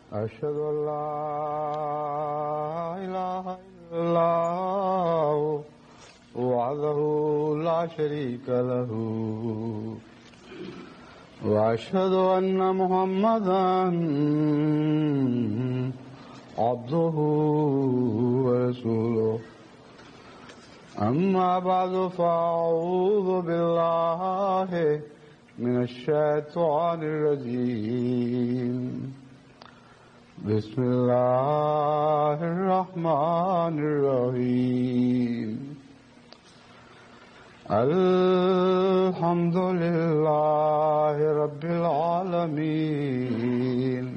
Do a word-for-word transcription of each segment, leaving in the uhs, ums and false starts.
أشهد أن لا إله إلا الله وحده لا شريك له وأشهد أن محمدا عبده ورسوله أما بعد فأعوذ بالله من الشيطان الرجيم بسم الله الرحمن الرحيم الحمد لله رب العالمين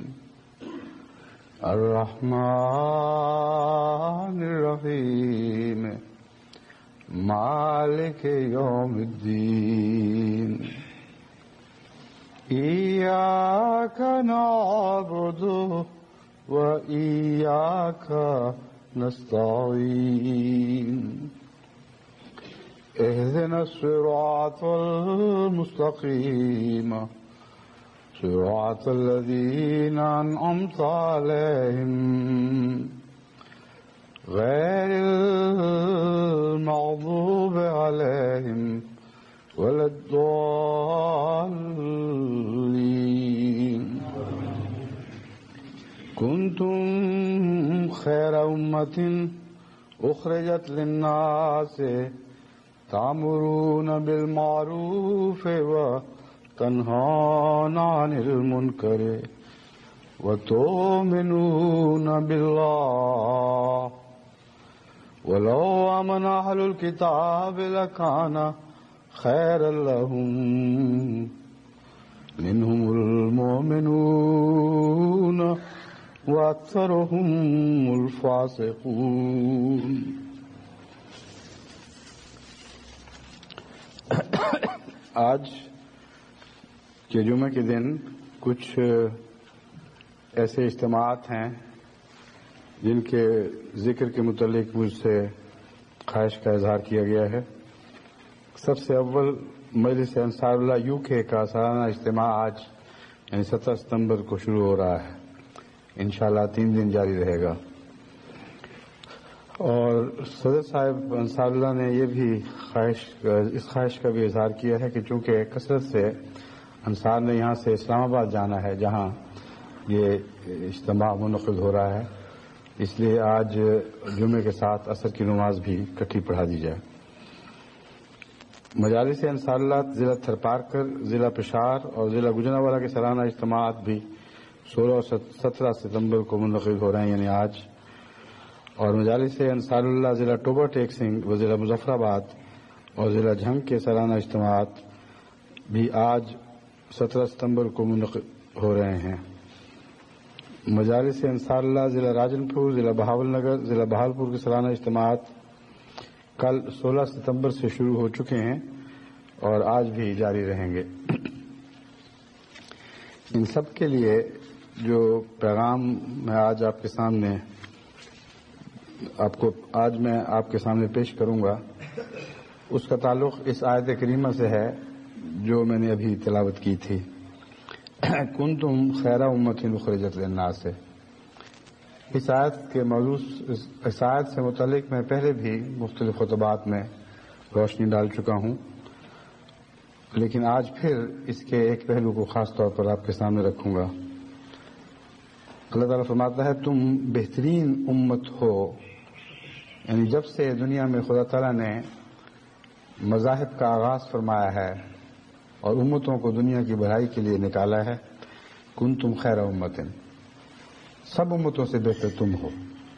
الرحمن الرحيم مالك يوم الدين إياك نعبد وإياك نستعين اهدنا الصراط المستقيم صراط الذين أنعمت عليهم غير المغضوب عليهم ولا الضالين كنتم خير أمة أخرجت للناس تأمرون بالمعروف وتنهون عن المنكر وتؤمنون بالله ولو آمن أهل الكتاب لكان خيرا لهم منهم المؤمنون وأكثرهم الفاسقون. آج کے جمعہ کے دن کچھ ایسے اجتماعات ہیں جن کے ذکر کے متعلق مجھ سے خواہش کا اظہار کیا گیا ہے. سب سے اول مجلس انصار اللہ یو کے کا سالانہ اجتماع آج یعنی سترہ ستمبر کو شروع ہو رہا ہے. انشاءاللہ تین دن جاری رہے گا. اور صدر صاحب انصار اللہ نے یہ بھی خواہش اس خواہش کا بھی اظہار کیا ہے کہ چونکہ کثرت سے انصار نے یہاں سے اسلام آباد جانا ہے جہاں یہ اجتماع منعقد ہو رہا ہے، اس لیے آج جمعے کے ساتھ عصر کی نماز بھی اکٹھی پڑھا دی جائے. مجالس انصار اللہ ضلع تھرپارکر، ضلع پشاور اور ضلع گوجرانوالہ کے سالانہ اجتماعات بھی سولہ اور سترہ ستمبر کو منعقد ہو رہے ہیں یعنی آج. اور مجالس انصار اللہ ضلع ٹوبا ٹیک سنگھ و ضلع مظفر آباد اور ضلع جھنگ کے سالانہ اجتماعات بھی آج سترہ ستمبر کو منعقد ہو رہے ہیں. مجالس انصار اللہ ضلع راجن پور، ضلع بہاول نگر، ضلع بہالپور کے سالانہ اجتماعات کل سولہ ستمبر سے شروع ہو چکے ہیں اور آج بھی جاری رہیں گے. ان سب کے لیے جو پیغام میں آج آپ کے سامنے آپ کو آج میں آپ کے سامنے پیش کروں گا اس کا تعلق اس آیت کریمہ سے ہے جو میں نے ابھی تلاوت کی تھی. کنتم خیر امۃ اخرجت للناس سے. اس آیت کے موضوع اس آیت سے متعلق میں پہلے بھی مختلف خطبات میں روشنی ڈال چکا ہوں، لیکن آج پھر اس کے ایک پہلو کو خاص طور پر آپ کے سامنے رکھوں گا. اللہ تعالیٰ فرماتا ہے تم بہترین امت ہو، یعنی جب سے دنیا میں خدا تعالیٰ نے مذاہب کا آغاز فرمایا ہے اور امتوں کو دنیا کی بھلائی کے لیے نکالا ہے، کنتم خیر امت، سب امتوں سے بہتر تم ہو.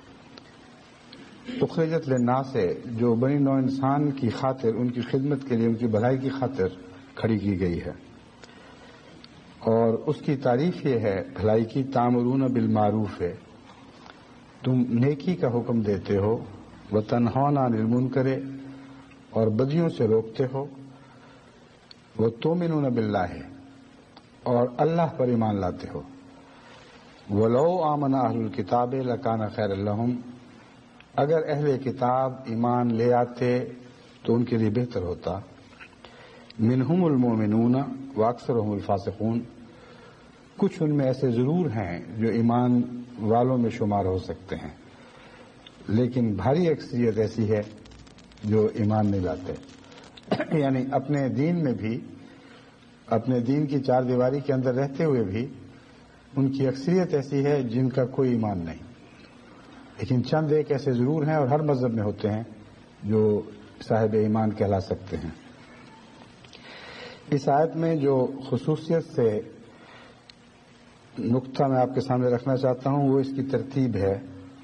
اخرجت للناس سے جو بنی نوع انسان کی خاطر، ان کی خدمت کے لیے، ان کی بھلائی کی خاطر کھڑی کی گئی ہے. اور اس کی تعریف یہ ہے بھلائی کی، تامرون بالمعروف ہے، تم نیکی کا حکم دیتے ہو، وتنہون عن المنکر، اور بدیوں سے روکتے ہو، وتؤمنون باللہ، اور اللہ پر ایمان لاتے ہو. ولو آمن اہل الکتاب لکان خیر لہم، اگر اہل کتاب ایمان لے آتے تو ان کے لیے بہتر ہوتا. منہم المؤمنون واکثرہم الفاسقون، کچھ ان میں ایسے ضرور ہیں جو ایمان والوں میں شمار ہو سکتے ہیں، لیکن بھاری اکثریت ایسی ہے جو ایمان نہیں لاتے، یعنی اپنے دین میں بھی، اپنے دین کی چار دیواری کے اندر رہتے ہوئے بھی ان کی اکثریت ایسی ہے جن کا کوئی ایمان نہیں، لیکن چند ایک ایسے ضرور ہیں اور ہر مذہب میں ہوتے ہیں جو صاحب ایمان کہلا سکتے ہیں۔ اس آیت میں جو خصوصیت سے نقطہ میں آپ کے سامنے رکھنا چاہتا ہوں وہ اس کی ترتیب ہے۔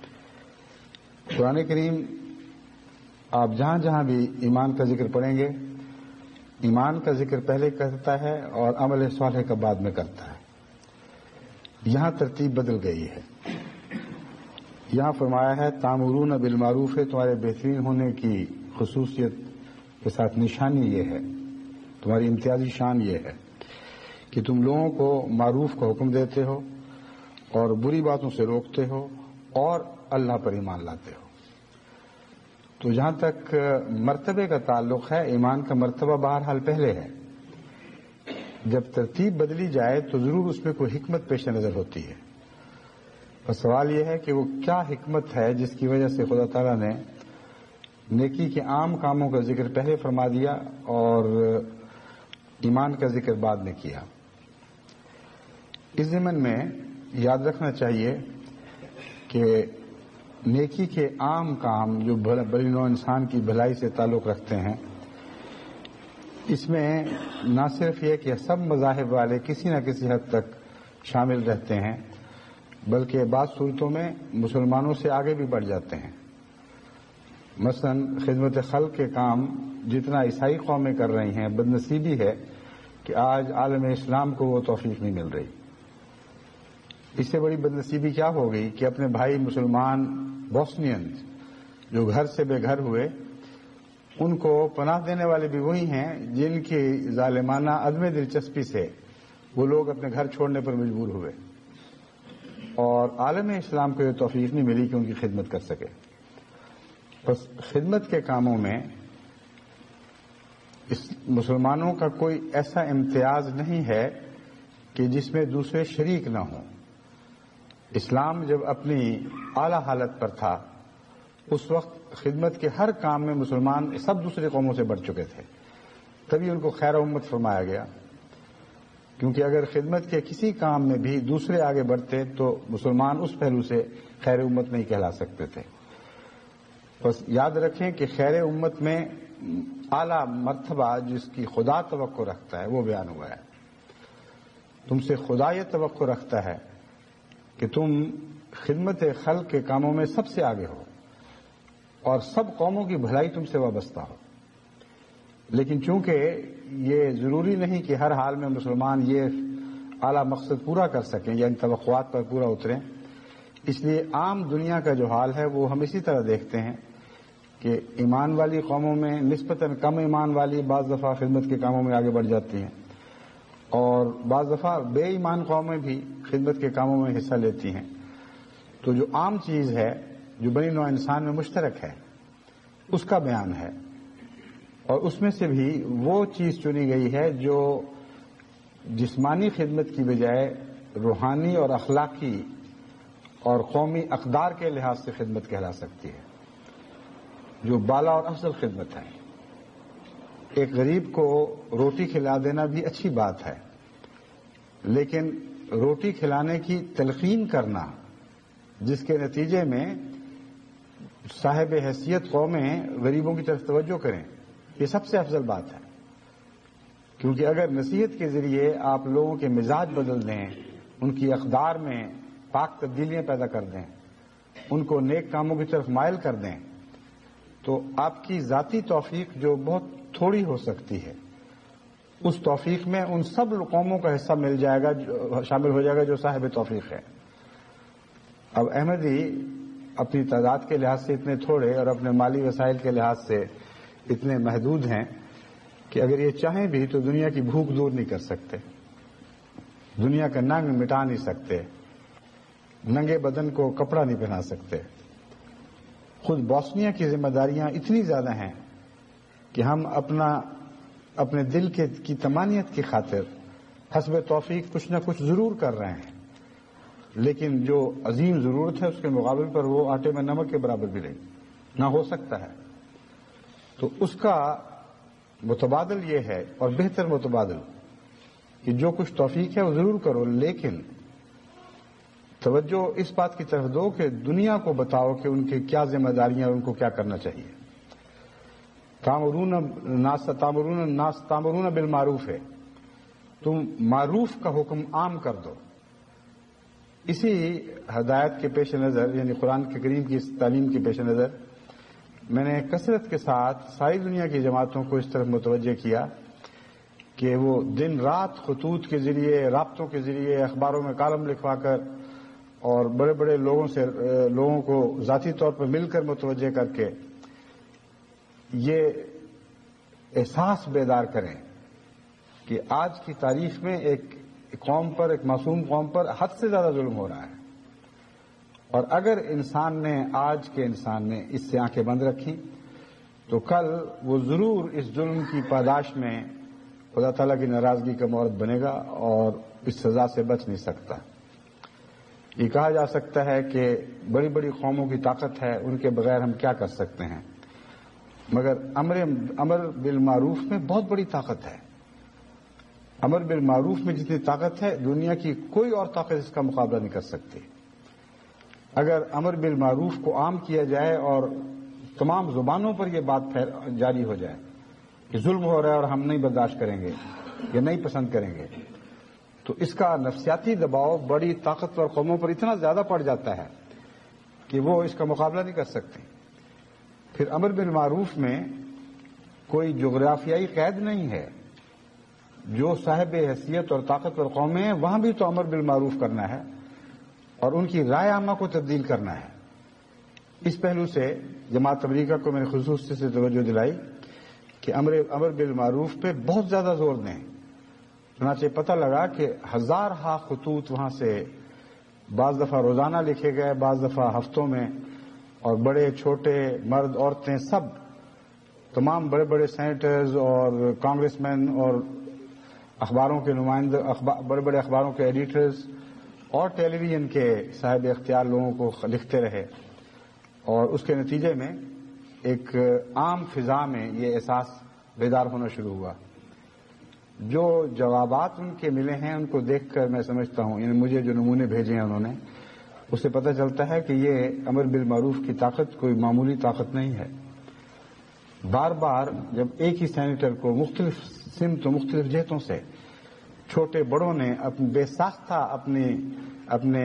قرآن کریم آپ جہاں جہاں بھی ایمان کا ذکر پڑھیں گے، ایمان کا ذکر پہلے کرتا ہے اور عمل صالح کا بعد میں کرتا ہے۔ یہاں ترتیب بدل گئی ہے۔ یہاں فرمایا ہے تامرون بالمعروف، تمہارے بہترین ہونے کی خصوصیت کے ساتھ نشانی یہ ہے، تمہاری امتیازی شان یہ ہے کہ تم لوگوں کو معروف کا حکم دیتے ہو اور بری باتوں سے روکتے ہو اور اللہ پر ایمان لاتے ہو۔ تو جہاں تک مرتبے کا تعلق ہے، ایمان کا مرتبہ بہرحال پہلے ہے۔ جب ترتیب بدلی جائے تو ضرور اس میں کوئی حکمت پیش نظر ہوتی ہے، اور سوال یہ ہے کہ وہ کیا حکمت ہے جس کی وجہ سے خدا تعالیٰ نے نیکی کے عام کاموں کا ذکر پہلے فرما دیا اور ایمان کا ذکر بعد میں کیا۔ اس ضمن میں یاد رکھنا چاہیے کہ نیکی کے عام کام جو بڑی نوع انسان کی بھلائی سے تعلق رکھتے ہیں، اس میں نہ صرف یہ کہ سب مذاہب والے کسی نہ کسی حد تک شامل رہتے ہیں، بلکہ بعض صورتوں میں مسلمانوں سے آگے بھی بڑھ جاتے ہیں۔ مثلا خدمت خلق کے کام جتنا عیسائی قومیں کر رہی ہیں، بدنصیبی ہے کہ آج عالم اسلام کو وہ توفیق نہیں مل رہی۔ اس سے بڑی بدنصیبی کیا ہو گئی کہ اپنے بھائی مسلمان بوسنینز جو گھر سے بے گھر ہوئے، ان کو پناہ دینے والے بھی وہی ہیں جن کی ظالمانہ عدم دلچسپی سے وہ لوگ اپنے گھر چھوڑنے پر مجبور ہوئے، اور عالم اسلام کو یہ توفیق نہیں ملی کہ ان کی خدمت کر سکے۔ بس خدمت کے کاموں میں اس مسلمانوں کا کوئی ایسا امتیاز نہیں ہے کہ جس میں دوسرے شریک نہ ہوں۔ اسلام جب اپنی اعلیٰ حالت پر تھا اس وقت خدمت کے ہر کام میں مسلمان سب دوسرے قوموں سے بڑھ چکے تھے، تبھی ان کو خیر امت فرمایا گیا، کیونکہ اگر خدمت کے کسی کام میں بھی دوسرے آگے بڑھتے تو مسلمان اس پہلو سے خیر امت نہیں کہلا سکتے تھے۔ بس یاد رکھیں کہ خیر امت میں اعلیٰ مرتبہ جس کی خدا توقع رکھتا ہے وہ بیان ہوا ہے۔ تم سے خدا یہ توقع رکھتا ہے کہ تم خدمت خلق کے کاموں میں سب سے آگے ہو اور سب قوموں کی بھلائی تم سے وابستہ ہو، لیکن چونکہ یہ ضروری نہیں کہ ہر حال میں مسلمان یہ اعلیٰ مقصد پورا کر سکیں یا ان توقعات پر پورا اتریں، اس لیے عام دنیا کا جو حال ہے وہ ہم اسی طرح دیکھتے ہیں کہ ایمان والی قوموں میں نسبتاً کم ایمان والی بعض دفعہ خدمت کے کاموں میں آگے بڑھ جاتی ہیں، اور بعض دفعہ بے ایمان قومیں بھی خدمت کے کاموں میں حصہ لیتی ہیں۔ تو جو عام چیز ہے جو بنی نوع انسان میں مشترک ہے اس کا بیان ہے، اور اس میں سے بھی وہ چیز چنی گئی ہے جو جسمانی خدمت کی بجائے روحانی اور اخلاقی اور قومی اقدار کے لحاظ سے خدمت کہلا سکتی ہے، جو بالا اور افضل خدمت ہے۔ ایک غریب کو روٹی کھلا دینا بھی اچھی بات ہے، لیکن روٹی کھلانے کی تلقین کرنا جس کے نتیجے میں صاحب حیثیت قومیں غریبوں کی طرف توجہ کریں، یہ سب سے افضل بات ہے، کیونکہ اگر نصیحت کے ذریعے آپ لوگوں کے مزاج بدل دیں، ان کی اقدار میں پاک تبدیلیاں پیدا کر دیں، ان کو نیک کاموں کی طرف مائل کر دیں، تو آپ کی ذاتی توفیق جو بہت تھوڑی ہو سکتی ہے، اس توفیق میں ان سب قوموں کا حصہ مل جائے گا، شامل ہو جائے گا جو صاحب توفیق ہے۔ اب احمدی اپنی تعداد کے لحاظ سے اتنے تھوڑے اور اپنے مالی وسائل کے لحاظ سے اتنے محدود ہیں کہ اگر یہ چاہیں بھی تو دنیا کی بھوک دور نہیں کر سکتے، دنیا کا ننگ مٹا نہیں سکتے، ننگے بدن کو کپڑا نہیں پہنا سکتے۔ خود بوسنیا کی ذمہ داریاں اتنی زیادہ ہیں کہ ہم اپنا اپنے دل کے کی تمانیت کی خاطر حسب توفیق کچھ نہ کچھ ضرور کر رہے ہیں، لیکن جو عظیم ضرورت ہے اس کے مقابل پر وہ آٹے میں نمک کے برابر بھی نہیں نہ ہو سکتا ہے۔ تو اس کا متبادل یہ ہے، اور بہتر متبادل، کہ جو کچھ توفیق ہے وہ ضرور کرو، لیکن توجہ اس بات کی طرف دو کہ دنیا کو بتاؤ کہ ان کی کیا ذمہ داریاں، ان کو کیا کرنا چاہیے۔ تامرون ناس تامرون ناس تامرون بالمعروف ہے، تم معروف کا حکم عام کر دو۔ اسی ہدایت کے پیش نظر، یعنی قرآن کے کریم کی اس تعلیم کے پیش نظر، میں نے کثرت کے ساتھ ساری دنیا کی جماعتوں کو اس طرف متوجہ کیا کہ وہ دن رات خطوط کے ذریعے، رابطوں کے ذریعے، اخباروں میں کالم لکھوا کر اور بڑے بڑے لوگوں سے لوگوں کو ذاتی طور پر مل کر متوجہ کر کے یہ احساس بیدار کریں کہ آج کی تاریخ میں ایک قوم پر، ایک معصوم قوم پر حد سے زیادہ ظلم ہو رہا ہے، اور اگر انسان نے، آج کے انسان نے اس سے آنکھیں بند رکھی تو کل وہ ضرور اس ظلم کی پاداش میں خدا تعالیٰ کی ناراضگی کا مورد بنے گا اور اس سزا سے بچ نہیں سکتا۔ یہ کہا جا سکتا ہے کہ بڑی بڑی قوموں کی طاقت ہے، ان کے بغیر ہم کیا کر سکتے ہیں، مگر امر امر بالمعروف میں بہت بڑی طاقت ہے۔ امر بالمعروف میں جتنی طاقت ہے دنیا کی کوئی اور طاقت اس کا مقابلہ نہیں کر سکتی۔ اگر امر بالمعروف کو عام کیا جائے اور تمام زبانوں پر یہ بات جاری ہو جائے کہ ظلم ہو رہا ہے اور ہم نہیں برداشت کریں گے یا نہیں پسند کریں گے، تو اس کا نفسیاتی دباؤ بڑی طاقتور قوموں پر اتنا زیادہ پڑ جاتا ہے کہ وہ اس کا مقابلہ نہیں کر سکتے۔ پھر امر بالمعروف میں کوئی جغرافیائی قید نہیں ہے، جو صاحب حیثیت اور طاقتور قومیں ہیں وہاں بھی تو امر بالمعروف کرنا ہے اور ان کی رائے عامہ کو تبدیل کرنا ہے۔ اس پہلو سے جماعت امریکہ کو میں نے خصوصی سے توجہ دلائی کہ امر امر بالمعروف پہ بہت زیادہ زور دیں۔ چنانچہ پتہ لگا کہ ہزار ہا خطوط وہاں سے بعض دفعہ روزانہ لکھے گئے، بعض دفعہ ہفتوں میں، اور بڑے چھوٹے مرد عورتیں سب، تمام بڑے بڑے سینیٹرز اور کانگریس مین اور اخباروں کے نمائندے، بڑے بڑے اخباروں کے ایڈیٹرز اور ٹیلی ویژن کے صاحب اختیار لوگوں کو لکھتے رہے، اور اس کے نتیجے میں ایک عام فضا میں یہ احساس بیدار ہونا شروع ہوا۔ جو جوابات ان کے ملے ہیں ان کو دیکھ کر میں سمجھتا ہوں، یعنی مجھے جو نمونے بھیجے ہیں انہوں نے، اس سے پتہ چلتا ہے کہ یہ امر بالمعروف کی طاقت کوئی معمولی طاقت نہیں ہے۔ بار بار جب ایک ہی سینیٹر کو مختلف سمت و مختلف جہتوں سے چھوٹے بڑوں نے اپنی بے ساختہ اپنی اپنے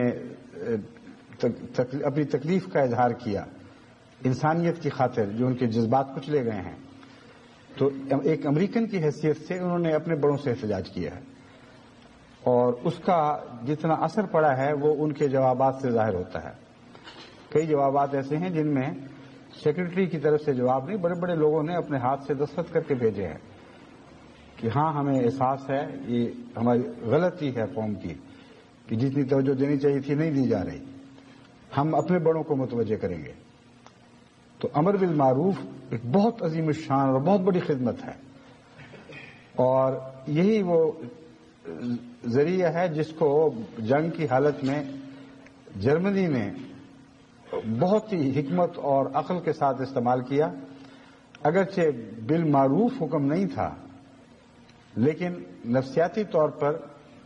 اپنی تکلیف کا اظہار کیا انسانیت کی خاطر، جو ان کے جذبات کچھ لے گئے ہیں، تو ایک امریکن کی حیثیت سے انہوں نے اپنے بڑوں سے احتجاج کیا ہے، اور اس کا جتنا اثر پڑا ہے وہ ان کے جوابات سے ظاہر ہوتا ہے۔ کئی جوابات ایسے ہیں جن میں سیکرٹری کی طرف سے جواب نہیں، بڑے بڑے لوگوں نے اپنے ہاتھ سے دستخط کر کے بھیجے ہیں کہ ہاں ہمیں احساس ہے یہ ہماری غلطی ہے قوم کی کہ جتنی توجہ دینی چاہیے تھی نہیں دی جا رہی، ہم اپنے بڑوں کو متوجہ کریں گے۔ تو امر بالمعروف ایک بہت عظیم الشان اور بہت بڑی خدمت ہے، اور یہی وہ ذریعہ ہے جس کو جنگ کی حالت میں جرمنی نے بہت ہی حکمت اور عقل کے ساتھ استعمال کیا۔ اگرچہ بالمعروف حکم نہیں تھا، لیکن نفسیاتی طور پر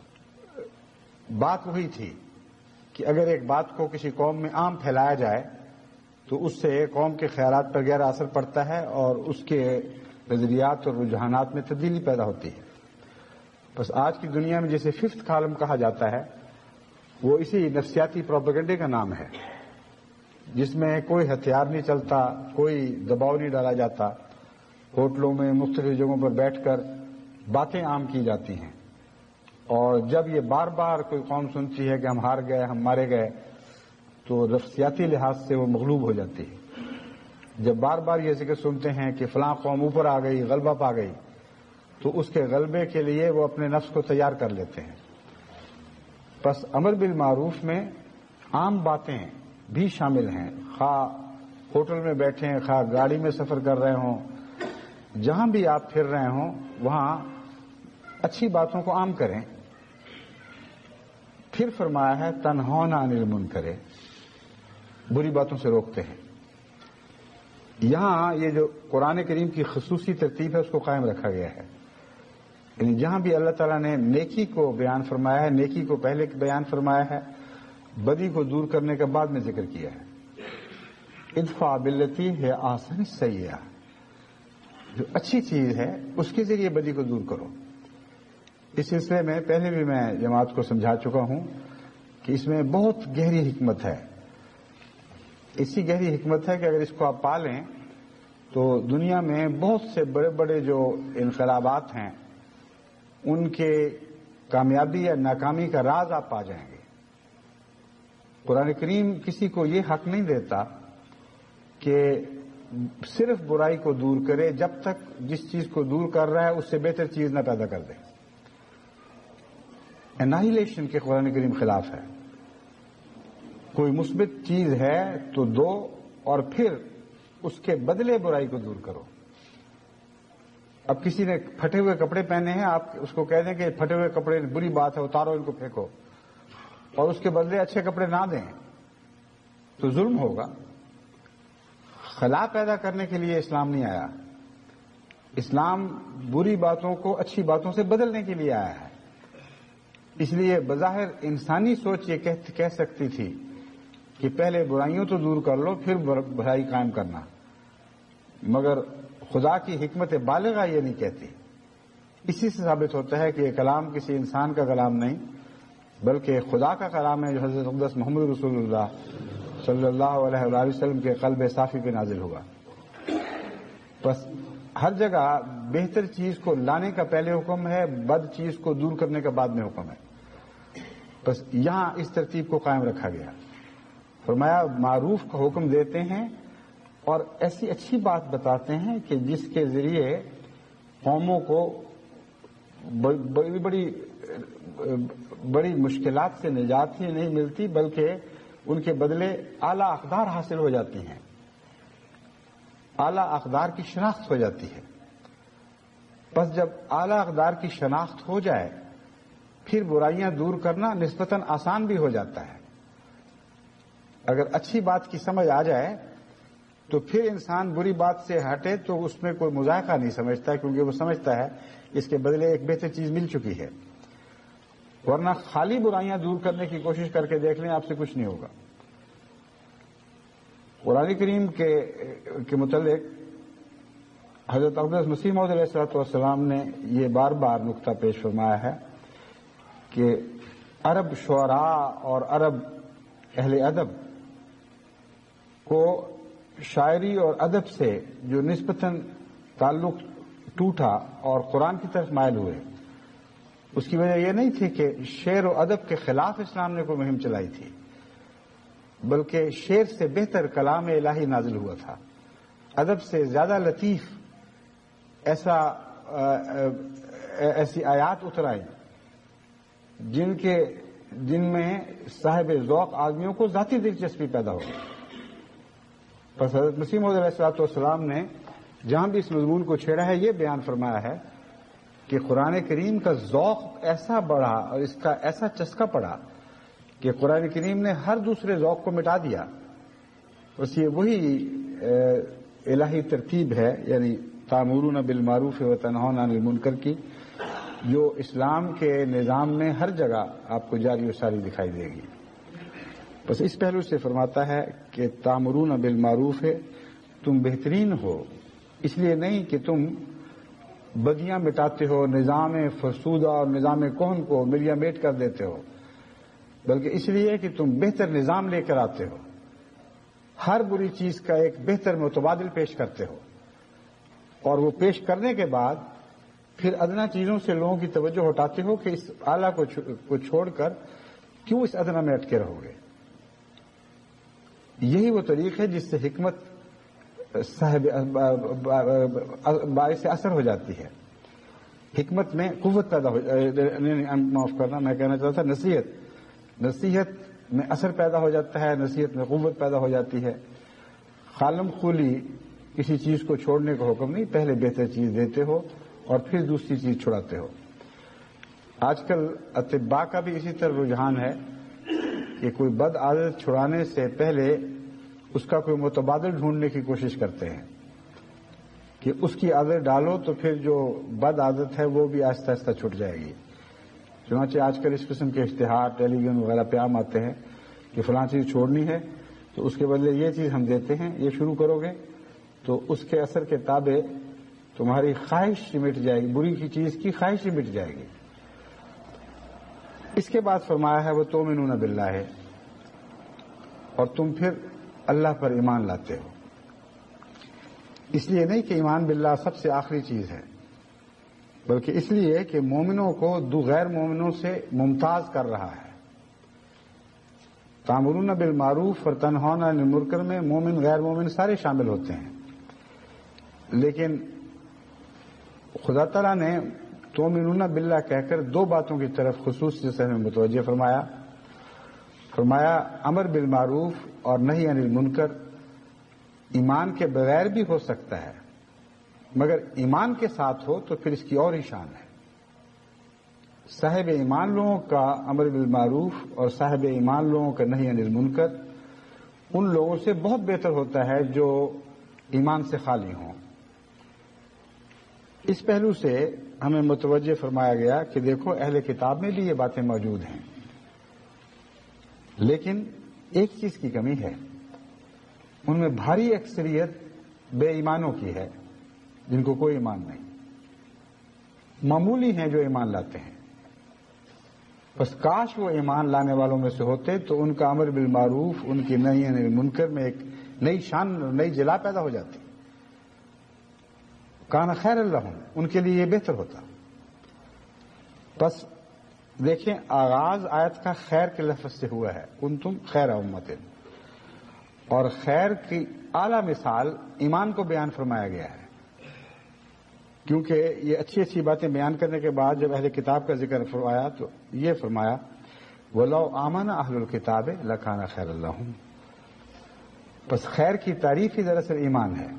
بات وہی تھی کہ اگر ایک بات کو کسی قوم میں عام پھیلایا جائے تو اس سے قوم کے خیالات پر گہرا اثر پڑتا ہے اور اس کے نظریات اور رجحانات میں تبدیلی پیدا ہوتی ہے۔ بس آج کی دنیا میں جسے ففتھ کالم کہا جاتا ہے وہ اسی نفسیاتی پروپیگنڈے کا نام ہے، جس میں کوئی ہتھیار نہیں چلتا، کوئی دباؤ نہیں ڈالا جاتا، ہوٹلوں میں مختلف جگہوں پر بیٹھ کر باتیں عام کی جاتی ہیں، اور جب یہ بار بار کوئی قوم سنتی ہے کہ ہم ہار گئے، ہم مارے گئے، تو نفسیاتی لحاظ سے وہ مغلوب ہو جاتی ہے۔ جب بار بار یہ ذکر سنتے ہیں کہ فلاں قوم اوپر آ گئی، غلبہ پا گئی، تو اس کے غلبے کے لیے وہ اپنے نفس کو تیار کر لیتے ہیں۔ بس امر بالمعروف میں عام باتیں بھی شامل ہیں، خواہ ہوٹل میں بیٹھے ہیں، خواہ گاڑی میں سفر کر رہے ہوں، جہاں بھی آپ پھر رہے ہوں وہاں اچھی باتوں کو عام کریں، پھر فرمایا ہے تنہون عن المنکر، بری باتوں سے روکتے ہیں۔ یہاں یہ جو قرآن کریم کی خصوصی ترتیب ہے اس کو قائم رکھا گیا ہے، یعنی جہاں بھی اللہ تعالیٰ نے نیکی کو بیان فرمایا ہے، نیکی کو پہلے بیان فرمایا ہے، بدی کو دور کرنے کے بعد میں ذکر کیا ہے۔ ادفع باللتی ہے احسن السیئہ، جو اچھی چیز ہے اس کے ذریعے بدی کو دور کرو۔ اس سلسلے میں پہلے بھی میں جماعت کو سمجھا چکا ہوں کہ اس میں بہت گہری حکمت ہے۔ اسی گہری حکمت ہے کہ اگر اس کو آپ پالیں تو دنیا میں بہت سے بڑے بڑے جو انقلابات ہیں ان کے کامیابی یا ناکامی کا راز آپ پا جائیں گے۔ قرآن کریم کسی کو یہ حق نہیں دیتا کہ صرف برائی کو دور کرے جب تک جس چیز کو دور کر رہا ہے اس سے بہتر چیز نہ پیدا کر دے۔ انہیلیشن کے قرآن کریم خلاف ہے۔ کوئی مثبت چیز ہے تو دو اور پھر اس کے بدلے برائی کو دور کرو۔ اب کسی نے پھٹے ہوئے کپڑے پہنے ہیں، آپ اس کو کہہ دیں کہ پھٹے ہوئے کپڑے بری بات ہے، اتارو ان کو پھینکو، اور اس کے بدلے اچھے کپڑے نہ دیں تو ظلم ہوگا۔ خلا پیدا کرنے کے لیے اسلام نہیں آیا، اسلام بری باتوں کو اچھی باتوں سے بدلنے کے لیے آیا ہے۔ اس لیے بظاہر انسانی سوچ یہ کہہ سکتی تھی کہ پہلے برائیوں تو دور کر لو پھر بھلائی قائم کرنا، مگر خدا کی حکمت بالغہ یہ نہیں کہتی۔ اسی سے ثابت ہوتا ہے کہ یہ کلام کسی انسان کا کلام نہیں بلکہ خدا کا کلام ہے جو حضرت اقدس محمد رسول اللہ صلی اللہ علیہ وآلہ وسلم کے قلب صافی پہ نازل ہوا۔ بس ہر جگہ بہتر چیز کو لانے کا پہلے حکم ہے، بد چیز کو دور کرنے کا بعد میں حکم ہے۔ بس یہاں اس ترتیب کو قائم رکھا گیا۔ فرمایا معروف کا حکم دیتے ہیں اور ایسی اچھی بات بتاتے ہیں کہ جس کے ذریعے قوموں کو بڑی بڑی بڑی مشکلات سے نجات ہی نہیں ملتی بلکہ ان کے بدلے اعلیٰ اقدار حاصل ہو جاتی ہیں، اعلیٰ اقدار کی شناخت ہو جاتی ہے۔ بس جب اعلیٰ اقدار کی شناخت ہو جائے پھر برائیاں دور کرنا نسبتاً آسان بھی ہو جاتا ہے۔ اگر اچھی بات کی سمجھ آ جائے تو پھر انسان بری بات سے ہٹے تو اس میں کوئی مذائقہ نہیں سمجھتا کیونکہ وہ سمجھتا ہے اس کے بدلے ایک بہتر چیز مل چکی ہے، ورنہ خالی برائیاں دور کرنے کی کوشش کر کے دیکھ لیں آپ سے کچھ نہیں ہوگا۔ قرآن کریم کے کے متعلق حضرت اقدس مسیح موعود علیہ الصلوۃ والسلام نے یہ بار بار نقطہ پیش فرمایا ہے کہ عرب شعراء اور عرب اہل ادب کو شاعری اور ادب سے جو نسبتاً تعلق ٹوٹا اور قرآن کی طرف مائل ہوئے، اس کی وجہ یہ نہیں تھی کہ شعر و ادب کے خلاف اسلام نے کوئی مہم چلائی تھی بلکہ شعر سے بہتر کلام الہی نازل ہوا تھا، ادب سے زیادہ لطیف ایسا ایسی آیات اتر آئی جن کے جن میں صاحب ذوق آدمیوں کو ذاتی دلچسپی پیدا ہو۔ بس حضرت مسیح موعود علیہ الصلوۃ والسلام نے جہاں بھی اس مضمون کو چھیڑا ہے یہ بیان فرمایا ہے کہ قرآن کریم کا ذوق ایسا بڑھا اور اس کا ایسا چسکا پڑا کہ قرآن کریم نے ہر دوسرے ذوق کو مٹا دیا۔ بس یہ وہی الہی ترتیب ہے، یعنی تأمرون بالمعروف وتنہون عن المنکر کی، جو اسلام کے نظام میں ہر جگہ آپ کو جاری و ساری دکھائی دے گی۔ بس اس پہلو سے فرماتا ہے کہ تأمرون بالمعروف ہے، تم بہترین ہو اس لیے نہیں کہ تم بدیاں مٹاتے ہو، نظام فرسودہ اور نظام کہن کو ملیا میٹ کر دیتے ہو، بلکہ اس لیے کہ تم بہتر نظام لے کر آتے ہو، ہر بری چیز کا ایک بہتر متبادل پیش کرتے ہو، اور وہ پیش کرنے کے بعد پھر ادنا چیزوں سے لوگوں کی توجہ ہٹاتے ہو کہ اس اعلیٰ کو چھوڑ کر کیوں اس ادنا میں اٹکے رہو گے۔ یہی وہ طریق ہے جس سے حکمت صاحب باعث اثر ہو جاتی ہے، حکمت میں قوت پیدا ہو معاف کرنا میں کہنا چاہتا تھا نصیحت نصیحت میں اثر پیدا ہو جاتا ہے، نصیحت میں قوت پیدا ہو جاتی ہے۔ خالم خولی کسی چیز کو چھوڑنے کا حکم نہیں، پہلے بہتر چیز دیتے ہو اور پھر دوسری چیز چھڑاتے ہو۔ آج کل اطباء کا بھی اسی طرح رجحان ہے کہ کوئی بد عادت چھڑانے سے پہلے اس کا کوئی متبادل ڈھونڈنے کی کوشش کرتے ہیں کہ اس کی عادت ڈالو تو پھر جو بد عادت ہے وہ بھی آہستہ آہستہ چھٹ جائے گی. چنانچہ آج کل اس قسم کے اشتہار ٹیلی ویژن وغیرہ پہ عام آتے ہیں کہ فلاں چیز چھوڑنی ہے تو اس کے بدلے یہ چیز ہم دیتے ہیں، یہ شروع کرو گے تو اس کے اثر کے تابع تمہاری خواہش مٹ جائے گی، بری کی چیز کی خواہش ہی مٹ جائے گی. اس کے بعد فرمایا ہے وہ تؤمنون باللہ ہے، اور تم پھر اللہ پر ایمان لاتے ہو. اس لیے نہیں کہ ایمان باللہ سب سے آخری چیز ہے، بلکہ اس لیے کہ مومنوں کو دو غیر مومنوں سے ممتاز کر رہا ہے. تأمرون بالمعروف اور تنہون عن المنکر میں مومن غیر مومن سارے شامل ہوتے ہیں، لیکن خدا تعالیٰ نے تؤمنون باللہ کہہ کر دو باتوں کی طرف خصوصی سے ہمیں متوجہ فرمایا. فرمایا امر بالمعروف اور نہی عن المنکر ایمان کے بغیر بھی ہو سکتا ہے، مگر ایمان کے ساتھ ہو تو پھر اس کی اور ہی شان ہے. صاحب ایمان لوگوں کا امر بالمعروف اور صاحب ایمان لوگوں کا نہی عن المنکر ان لوگوں سے بہت بہتر ہوتا ہے جو ایمان سے خالی ہوں. اس پہلو سے ہمیں متوجہ فرمایا گیا کہ دیکھو اہل کتاب میں بھی یہ باتیں موجود ہیں، لیکن ایک چیز کی کمی ہے، ان میں بھاری اکثریت بے ایمانوں کی ہے جن کو کوئی ایمان نہیں. معمولی ہیں جو ایمان لاتے ہیں، بس کاش وہ ایمان لانے والوں میں سے ہوتے تو ان کا امر بالمعروف، ان کی نہی عن المنکر میں ایک نئی شان، نئی جلا پیدا ہو جاتی. کان خیر لہم، ان کے لیے یہ بہتر ہوتا. بس دیکھیں آغاز آیت کا خیر کے لفظ سے ہوا ہے، کنتم خیر امت، اور خیر کی اعلی مثال ایمان کو بیان فرمایا گیا ہے، کیونکہ یہ اچھی اچھی باتیں بیان کرنے کے بعد جب اہل کتاب کا ذکر فرمایا تو یہ فرمایا وَلَوْ آمَنَ أَهْلُ الْكِتَابِ لَكَانَ خَيْرًا لَهُمْ. بس خیر کی تعریف ہی دراصل ایمان ہے،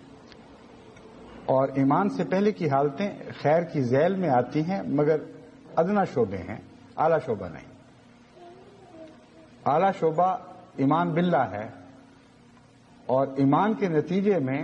اور ایمان سے پہلے کی حالتیں خیر کی ذیل میں آتی ہیں، مگر ادنا شعبے ہیں، اعلیٰ شعبہ نہیں. اعلیٰ شعبہ ایمان باللہ ہے، اور ایمان کے نتیجے میں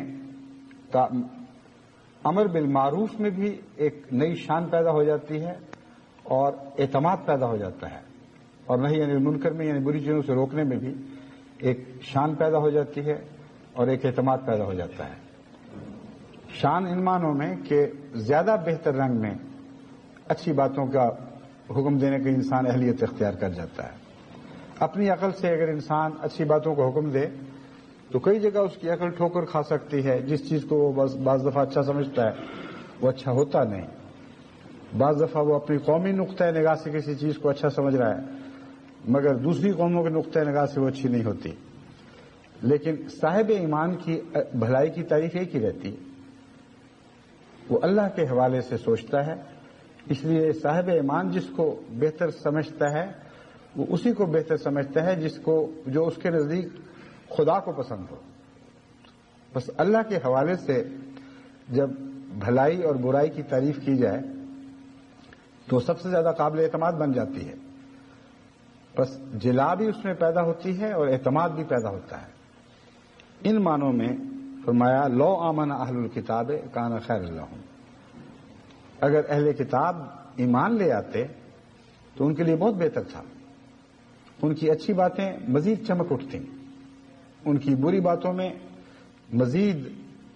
امر بالمعروف میں بھی ایک نئی شان پیدا ہو جاتی ہے اور اعتماد پیدا ہو جاتا ہے، اور نہی یعنی منکر میں یعنی بری چیزوں سے روکنے میں بھی ایک شان پیدا ہو جاتی ہے اور ایک اعتماد پیدا ہو جاتا ہے. شان ان معنوں میں کہ زیادہ بہتر رنگ میں اچھی باتوں کا حکم دینے کا انسان اہلیت اختیار کر جاتا ہے. اپنی عقل سے اگر انسان اچھی باتوں کا حکم دے تو کئی جگہ اس کی عقل ٹھوکر کھا سکتی ہے. جس چیز کو وہ بعض دفعہ اچھا سمجھتا ہے وہ اچھا ہوتا نہیں. بعض دفعہ وہ اپنی قومی نقطۂ نگاہ سے کسی چیز کو اچھا سمجھ رہا ہے مگر دوسری قوموں کے نقطۂ نگاہ سے وہ اچھی نہیں ہوتی. لیکن صاحب ایمان کی بھلائی کی تعریف ایک ہی رہتی، وہ اللہ کے حوالے سے سوچتا ہے. اس لیے صاحب ایمان جس کو بہتر سمجھتا ہے وہ اسی کو بہتر سمجھتا ہے جس کو جو اس کے نزدیک خدا کو پسند ہو. بس اللہ کے حوالے سے جب بھلائی اور برائی کی تعریف کی جائے تو سب سے زیادہ قابل اعتماد بن جاتی ہے. بس جلا بھی اس میں پیدا ہوتی ہے اور اعتماد بھی پیدا ہوتا ہے. ان معنوں میں فرمایا لو آمن اہل الکتاب کان خیر لہم، اگر اہل کتاب ایمان لے آتے تو ان کے لیے بہت بہتر تھا. ان کی اچھی باتیں مزید چمک اٹھتیں، ان کی بری باتوں میں مزید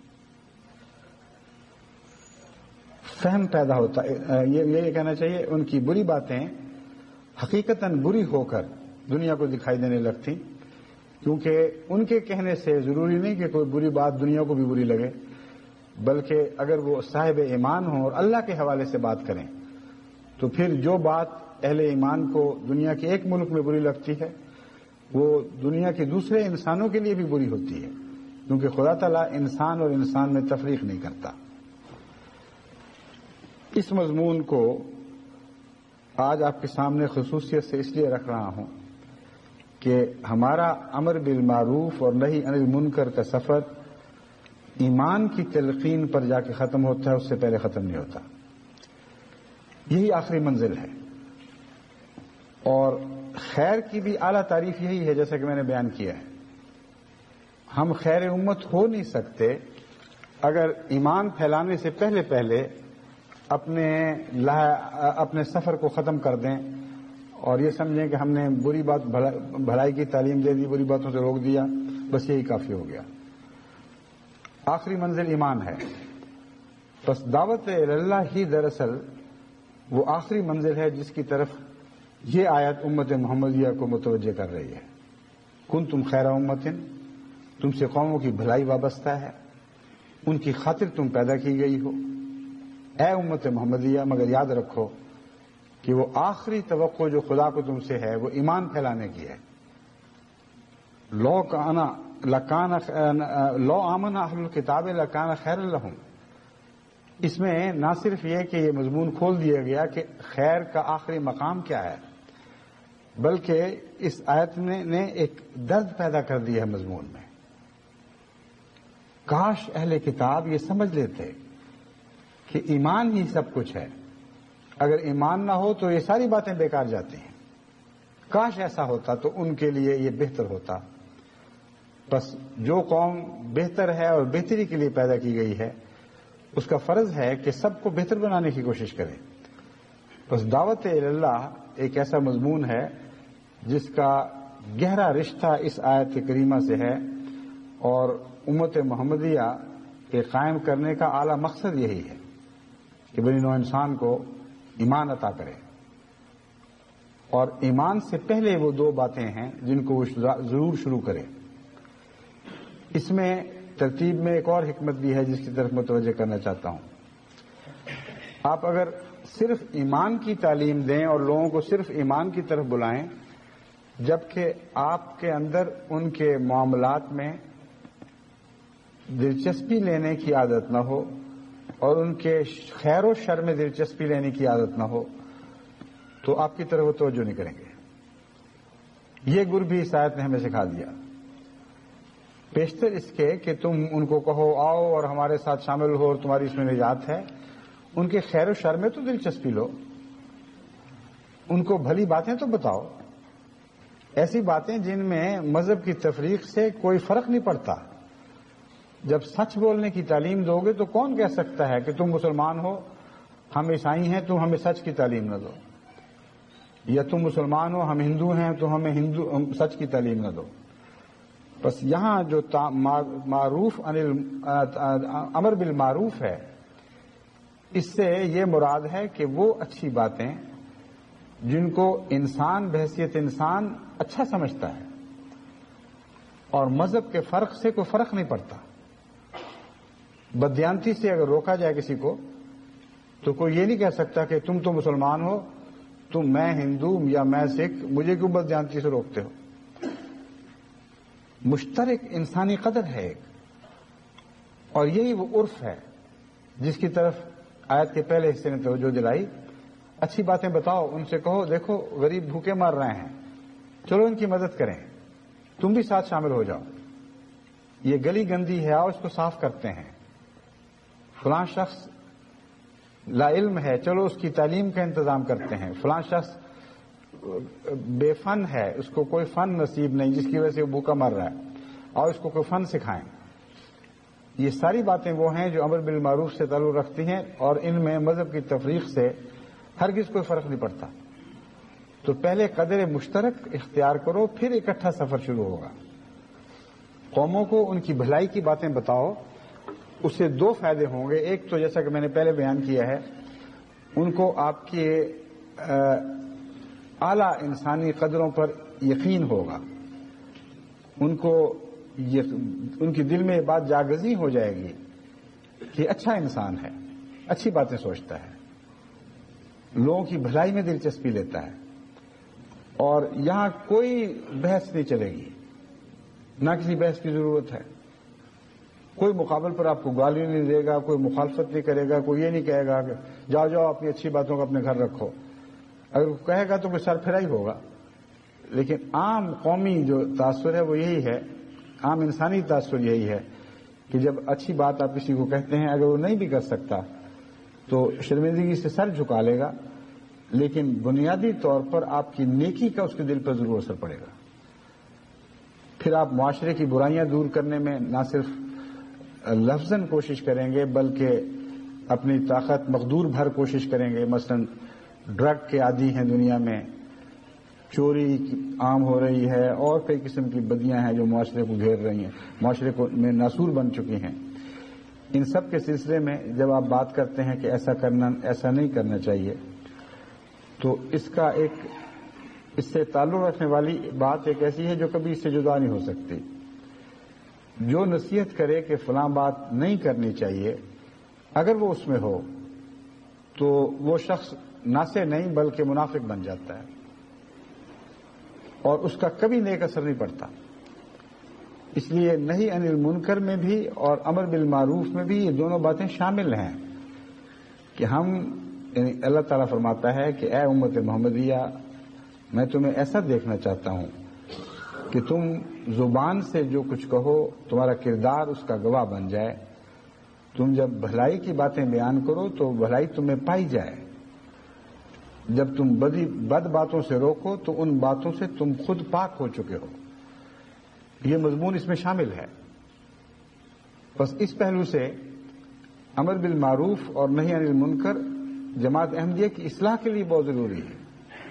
فہم پیدا ہوتا. یہ یہ کہنا چاہیے ان کی بری باتیں حقیقتاً بری ہو کر دنیا کو دکھائی دینے لگتی، کیونکہ ان کے کہنے سے ضروری نہیں کہ کوئی بری بات دنیا کو بھی بری لگے، بلکہ اگر وہ صاحب ایمان ہوں اور اللہ کے حوالے سے بات کریں تو پھر جو بات اہل ایمان کو دنیا کے ایک ملک میں بری لگتی ہے وہ دنیا کے دوسرے انسانوں کے لیے بھی بری ہوتی ہے، کیونکہ خدا تعالیٰ انسان اور انسان میں تفریق نہیں کرتا. اس مضمون کو آج آپ کے سامنے خصوصیت سے اس لیے رکھ رہا ہوں کہ ہمارا امر بالمعروف اور نہی عن المنکر کا سفر ایمان کی تلقین پر جا کے ختم ہوتا ہے، اس سے پہلے ختم نہیں ہوتا. یہی آخری منزل ہے. اور خیر کی بھی اعلیٰ تعریف یہی ہے جیسا کہ میں نے بیان کیا ہے. ہم خیر امت ہو نہیں سکتے اگر ایمان پھیلانے سے پہلے پہلے اپنے اپنے سفر کو ختم کر دیں اور یہ سمجھیں کہ ہم نے بری بات بھلائی کی تعلیم دے دی، بری باتوں سے روک دیا، بس یہی کافی ہو گیا. آخری منزل ایمان ہے. بس دعوت اللہ ہی دراصل وہ آخری منزل ہے جس کی طرف یہ آیت امت محمدیہ کو متوجہ کر رہی ہے. کنتم خیر امت، تم سے قوموں کی بھلائی وابستہ ہے، ان کی خاطر تم پیدا کی گئی ہو اے امت محمدیہ. مگر یاد رکھو کہ وہ آخری توقع جو خدا کو تم سے ہے وہ ایمان پھیلانے کی ہے. لو کانا لکان لو آمن اہل الکتاب لکان خیر لہم. اس میں نہ صرف یہ کہ یہ مضمون کھول دیا گیا کہ خیر کا آخری مقام کیا ہے، بلکہ اس آیت نے ایک درد پیدا کر دیا ہے مضمون میں. کاش اہل کتاب یہ سمجھ لیتے کہ ایمان ہی سب کچھ ہے. اگر ایمان نہ ہو تو یہ ساری باتیں بیکار جاتی ہیں. کاش ایسا ہوتا تو ان کے لیے یہ بہتر ہوتا. بس جو قوم بہتر ہے اور بہتری کے لیے پیدا کی گئی ہے اس کا فرض ہے کہ سب کو بہتر بنانے کی کوشش کرے. بس دعوت اللہ ایک ایسا مضمون ہے جس کا گہرا رشتہ اس آیت کریمہ سے ہے اور امت محمدیہ کے قائم کرنے کا اعلیٰ مقصد یہی ہے کہ بنی نوع انسان کو ایمان عطا کرے. اور ایمان سے پہلے وہ دو باتیں ہیں جن کو وہ ضرور شروع کرے. اس میں ترتیب میں ایک اور حکمت بھی ہے جس کی طرف متوجہ کرنا چاہتا ہوں. آپ اگر صرف ایمان کی تعلیم دیں اور لوگوں کو صرف ایمان کی طرف بلائیں جبکہ آپ کے اندر ان کے معاملات میں دلچسپی لینے کی عادت نہ ہو اور ان کے خیر و شر میں دلچسپی لینے کی عادت نہ ہو تو آپ کی طرف وہ توجہ نہیں کریں گے. یہ گر بھی اس آیت نے ہمیں سکھا دیا. بیشتر اس کے کہ تم ان کو کہو آؤ اور ہمارے ساتھ شامل ہو اور تمہاری اس میں نجات ہے. ان کے خیر و شر میں تو دلچسپی لو، ان کو بھلی باتیں تو بتاؤ، ایسی باتیں جن میں مذہب کی تفریق سے کوئی فرق نہیں پڑتا. جب سچ بولنے کی تعلیم دو گے تو کون کہہ سکتا ہے کہ تم مسلمان ہو ہم عیسائی ہیں تم ہمیں سچ کی تعلیم نہ دو، یا تم مسلمان ہو ہم ہندو ہیں تو ہمیں ہندو ہم سچ کی تعلیم نہ دو. بس یہاں جو معروف امر بالمعروف ہے اس سے یہ مراد ہے کہ وہ اچھی باتیں جن کو انسان بحیثیت انسان اچھا سمجھتا ہے اور مذہب کے فرق سے کوئی فرق نہیں پڑتا. بددیانتی سے اگر روکا جائے کسی کو تو کوئی یہ نہیں کہہ سکتا کہ تم تو مسلمان ہو تم میں ہندو یا میں سکھ مجھے کیوں بددیانتی سے روکتے ہو. مشترک انسانی قدر ہے ایک، اور یہی وہ عرف ہے جس کی طرف آیت کے پہلے حصے نے توجہ دلائی. اچھی باتیں بتاؤ، ان سے کہو دیکھو غریب بھوکے مر رہے ہیں، چلو ان کی مدد کریں، تم بھی ساتھ شامل ہو جاؤ. یہ گلی گندی ہے آؤ اس کو صاف کرتے ہیں. فلاں شخص لا علم ہے چلو اس کی تعلیم کا انتظام کرتے ہیں. فلاں شخص بے فن ہے اس کو کوئی فن نصیب نہیں جس کی وجہ سے وہ بھوکا مر رہا ہے اور اس کو کوئی فن سکھائیں. یہ ساری باتیں وہ ہیں جو امر بالمعروف سے تعلق رکھتی ہیں اور ان میں مذہب کی تفریق سے ہرگز کوئی فرق نہیں پڑتا. تو پہلے قدر مشترک اختیار کرو پھر اکٹھا سفر شروع ہوگا. قوموں کو ان کی بھلائی کی باتیں بتاؤ، اس سے دو فائدے ہوں گے. ایک تو جیسا کہ میں نے پہلے بیان کیا ہے ان کو آپ کے اعلیٰ انسانی قدروں پر یقین ہوگا، ان کو ان کی دل میں یہ بات جاگزی ہو جائے گی کہ اچھا انسان ہے، اچھی باتیں سوچتا ہے، لوگوں کی بھلائی میں دلچسپی لیتا ہے اور یہاں کوئی بحث نہیں چلے گی، نہ کسی بحث کی ضرورت ہے. کوئی مقابل پر آپ کو گالی نہیں دے گا، کوئی مخالفت نہیں کرے گا، کوئی یہ نہیں کہے گا کہ جاؤ جاؤ اپنی اچھی باتوں کو اپنے گھر رکھو. اگر وہ کہے گا تو کوئی سر پھرا ہی ہوگا. لیکن عام قومی جو تاثر ہے وہ یہی ہے، عام انسانی تاثر یہی ہے کہ جب اچھی بات آپ کسی کو کہتے ہیں اگر وہ نہیں بھی کر سکتا تو شرمندگی سے سر جھکا لے گا لیکن بنیادی طور پر آپ کی نیکی کا اس کے دل پر ضرور اثر پڑے گا. پھر آپ معاشرے کی برائیاں دور کرنے میں نہ صرف لفظاً کوشش کریں گے بلکہ اپنی طاقت مقدور بھر کوشش کریں گے. مثلا ڈرگ کے عادی ہیں دنیا میں، چوری عام ہو رہی ہے، اور کئی قسم کی بدیاں ہیں جو معاشرے کو گھیر رہی ہیں، معاشرے کو میں ناسور بن چکی ہیں. ان سب کے سلسلے میں جب آپ بات کرتے ہیں کہ ایسا کرنا ایسا نہیں کرنا چاہیے، تو اس کا ایک اس سے تعلق رکھنے والی بات ایک ایسی ہے جو کبھی اس سے جدا نہیں ہو سکتی. جو نصیحت کرے کہ فلاں بات نہیں کرنی چاہیے، اگر وہ اس میں ہو تو وہ شخص ناصح نہیں بلکہ منافق بن جاتا ہے، اور اس کا کبھی نیک اثر نہیں پڑتا. اس لیے نہی عن المنکر میں بھی اور امر بالمعروف میں بھی یہ دونوں باتیں شامل ہیں کہ ہم یعنی اللہ تعالیٰ فرماتا ہے کہ اے امت محمدیہ، میں تمہیں ایسا دیکھنا چاہتا ہوں کہ تم زبان سے جو کچھ کہو تمہارا کردار اس کا گواہ بن جائے. تم جب بھلائی کی باتیں بیان کرو تو بھلائی تمہیں پائی جائے. جب تم بدی بد باتوں سے روکو تو ان باتوں سے تم خود پاک ہو چکے ہو. یہ مضمون اس میں شامل ہے. بس اس پہلو سے امر بالمعروف اور نہی عن المنکر جماعت احمدیہ کی اصلاح کے لیے بہت ضروری ہے.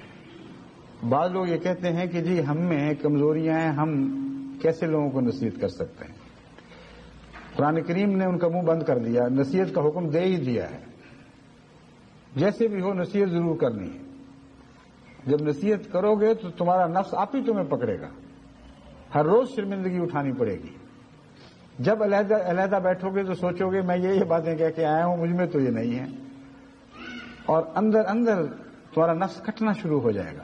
بعض لوگ یہ کہتے ہیں کہ جی ہم میں کمزوریاں ہیں، ہم کیسے لوگوں کو نصیحت کر سکتے ہیں. قرآن کریم نے ان کا منہ بند کر دیا، نصیحت کا حکم دے ہی دیا ہے. جیسے بھی ہو نصیحت ضرور کرنی ہے. جب نصیحت کرو گے تو تمہارا نفس آپ ہی تمہیں پکڑے گا، ہر روز شرمندگی اٹھانی پڑے گی. جب علیحدہ علیحدہ بیٹھو گے تو سوچو گے میں یہ یہ باتیں کہہ کے آیا ہوں، مجھ میں تو یہ نہیں ہے، اور اندر اندر تمہارا نفس کٹنا شروع ہو جائے گا.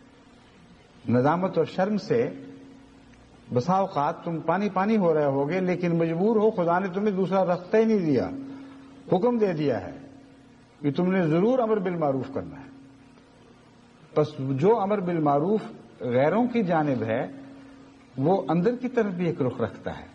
ندامت اور شرم سے بسا اوقات تم پانی پانی ہو رہے ہوگے، لیکن مجبور ہو، خدا نے تمہیں دوسرا راستہ ہی نہیں دیا، حکم دے دیا ہے کہ تم نے ضرور امر بالمعروف کرنا ہے. بس جو امر بالمعروف غیروں کی جانب ہے وہ اندر کی طرف بھی ایک رخ رکھتا ہے،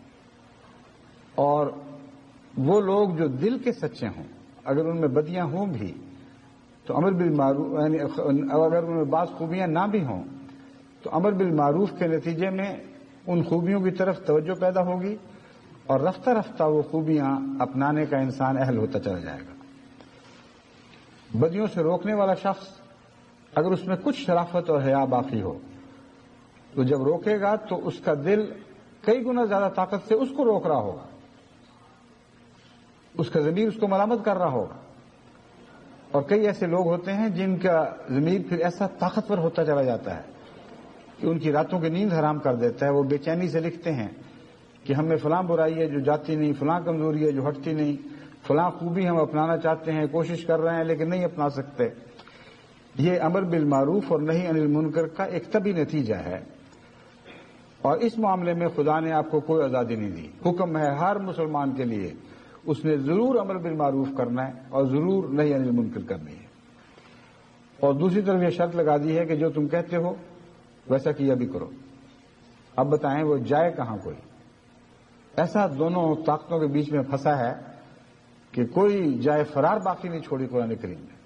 اور وہ لوگ جو دل کے سچے ہوں، اگر ان میں بدیاں ہوں بھی تو امر بالمعروف یعنی اگر ان میں بعض خوبیاں نہ بھی ہوں تو امر بالمعروف کے نتیجے میں ان خوبیوں کی طرف توجہ پیدا ہوگی، اور رفتہ رفتہ وہ خوبیاں اپنانے کا انسان اہل ہوتا چلا جائے گا. بدیوں سے روکنے والا شخص اگر اس میں کچھ شرافت اور حیا باقی ہو تو جب روکے گا تو اس کا دل کئی گنا زیادہ طاقت سے اس کو روک رہا ہوگا، اس کا ضمیر اس کو ملامت کر رہا ہوگا. اور کئی ایسے لوگ ہوتے ہیں جن کا ضمیر پھر ایسا طاقتور ہوتا چلا جاتا ہے کہ ان کی راتوں کی نیند حرام کر دیتا ہے. وہ بے چینی سے لکھتے ہیں کہ ہم میں فلاں برائی ہے جو جاتی نہیں، فلاں کمزوری ہے جو ہٹتی نہیں، فلاں خوبی ہم اپنانا چاہتے ہیں، کوشش کر رہے ہیں لیکن نہیں اپنا سکتے. یہ امر بالمعروف اور نہی عن المنکر کا ایک طبی نتیجہ ہے، اور اس معاملے میں خدا نے آپ کو کوئی آزادی نہیں دی. حکم ہے ہر مسلمان کے لیے، اس نے ضرور امر بالمعروف کرنا ہے اور ضرور نہی عن المنکر کرنی ہے. اور دوسری طرف یہ شرط لگا دی ہے کہ جو تم کہتے ہو ویسا کیا بھی کرو. اب بتائیں وہ جائے کہاں کوئی؟ ایسا دونوں طاقتوں کے بیچ میں پھنسا ہے کہ کوئی جائے فرار باقی نہیں چھوڑی قرآن کریم نے.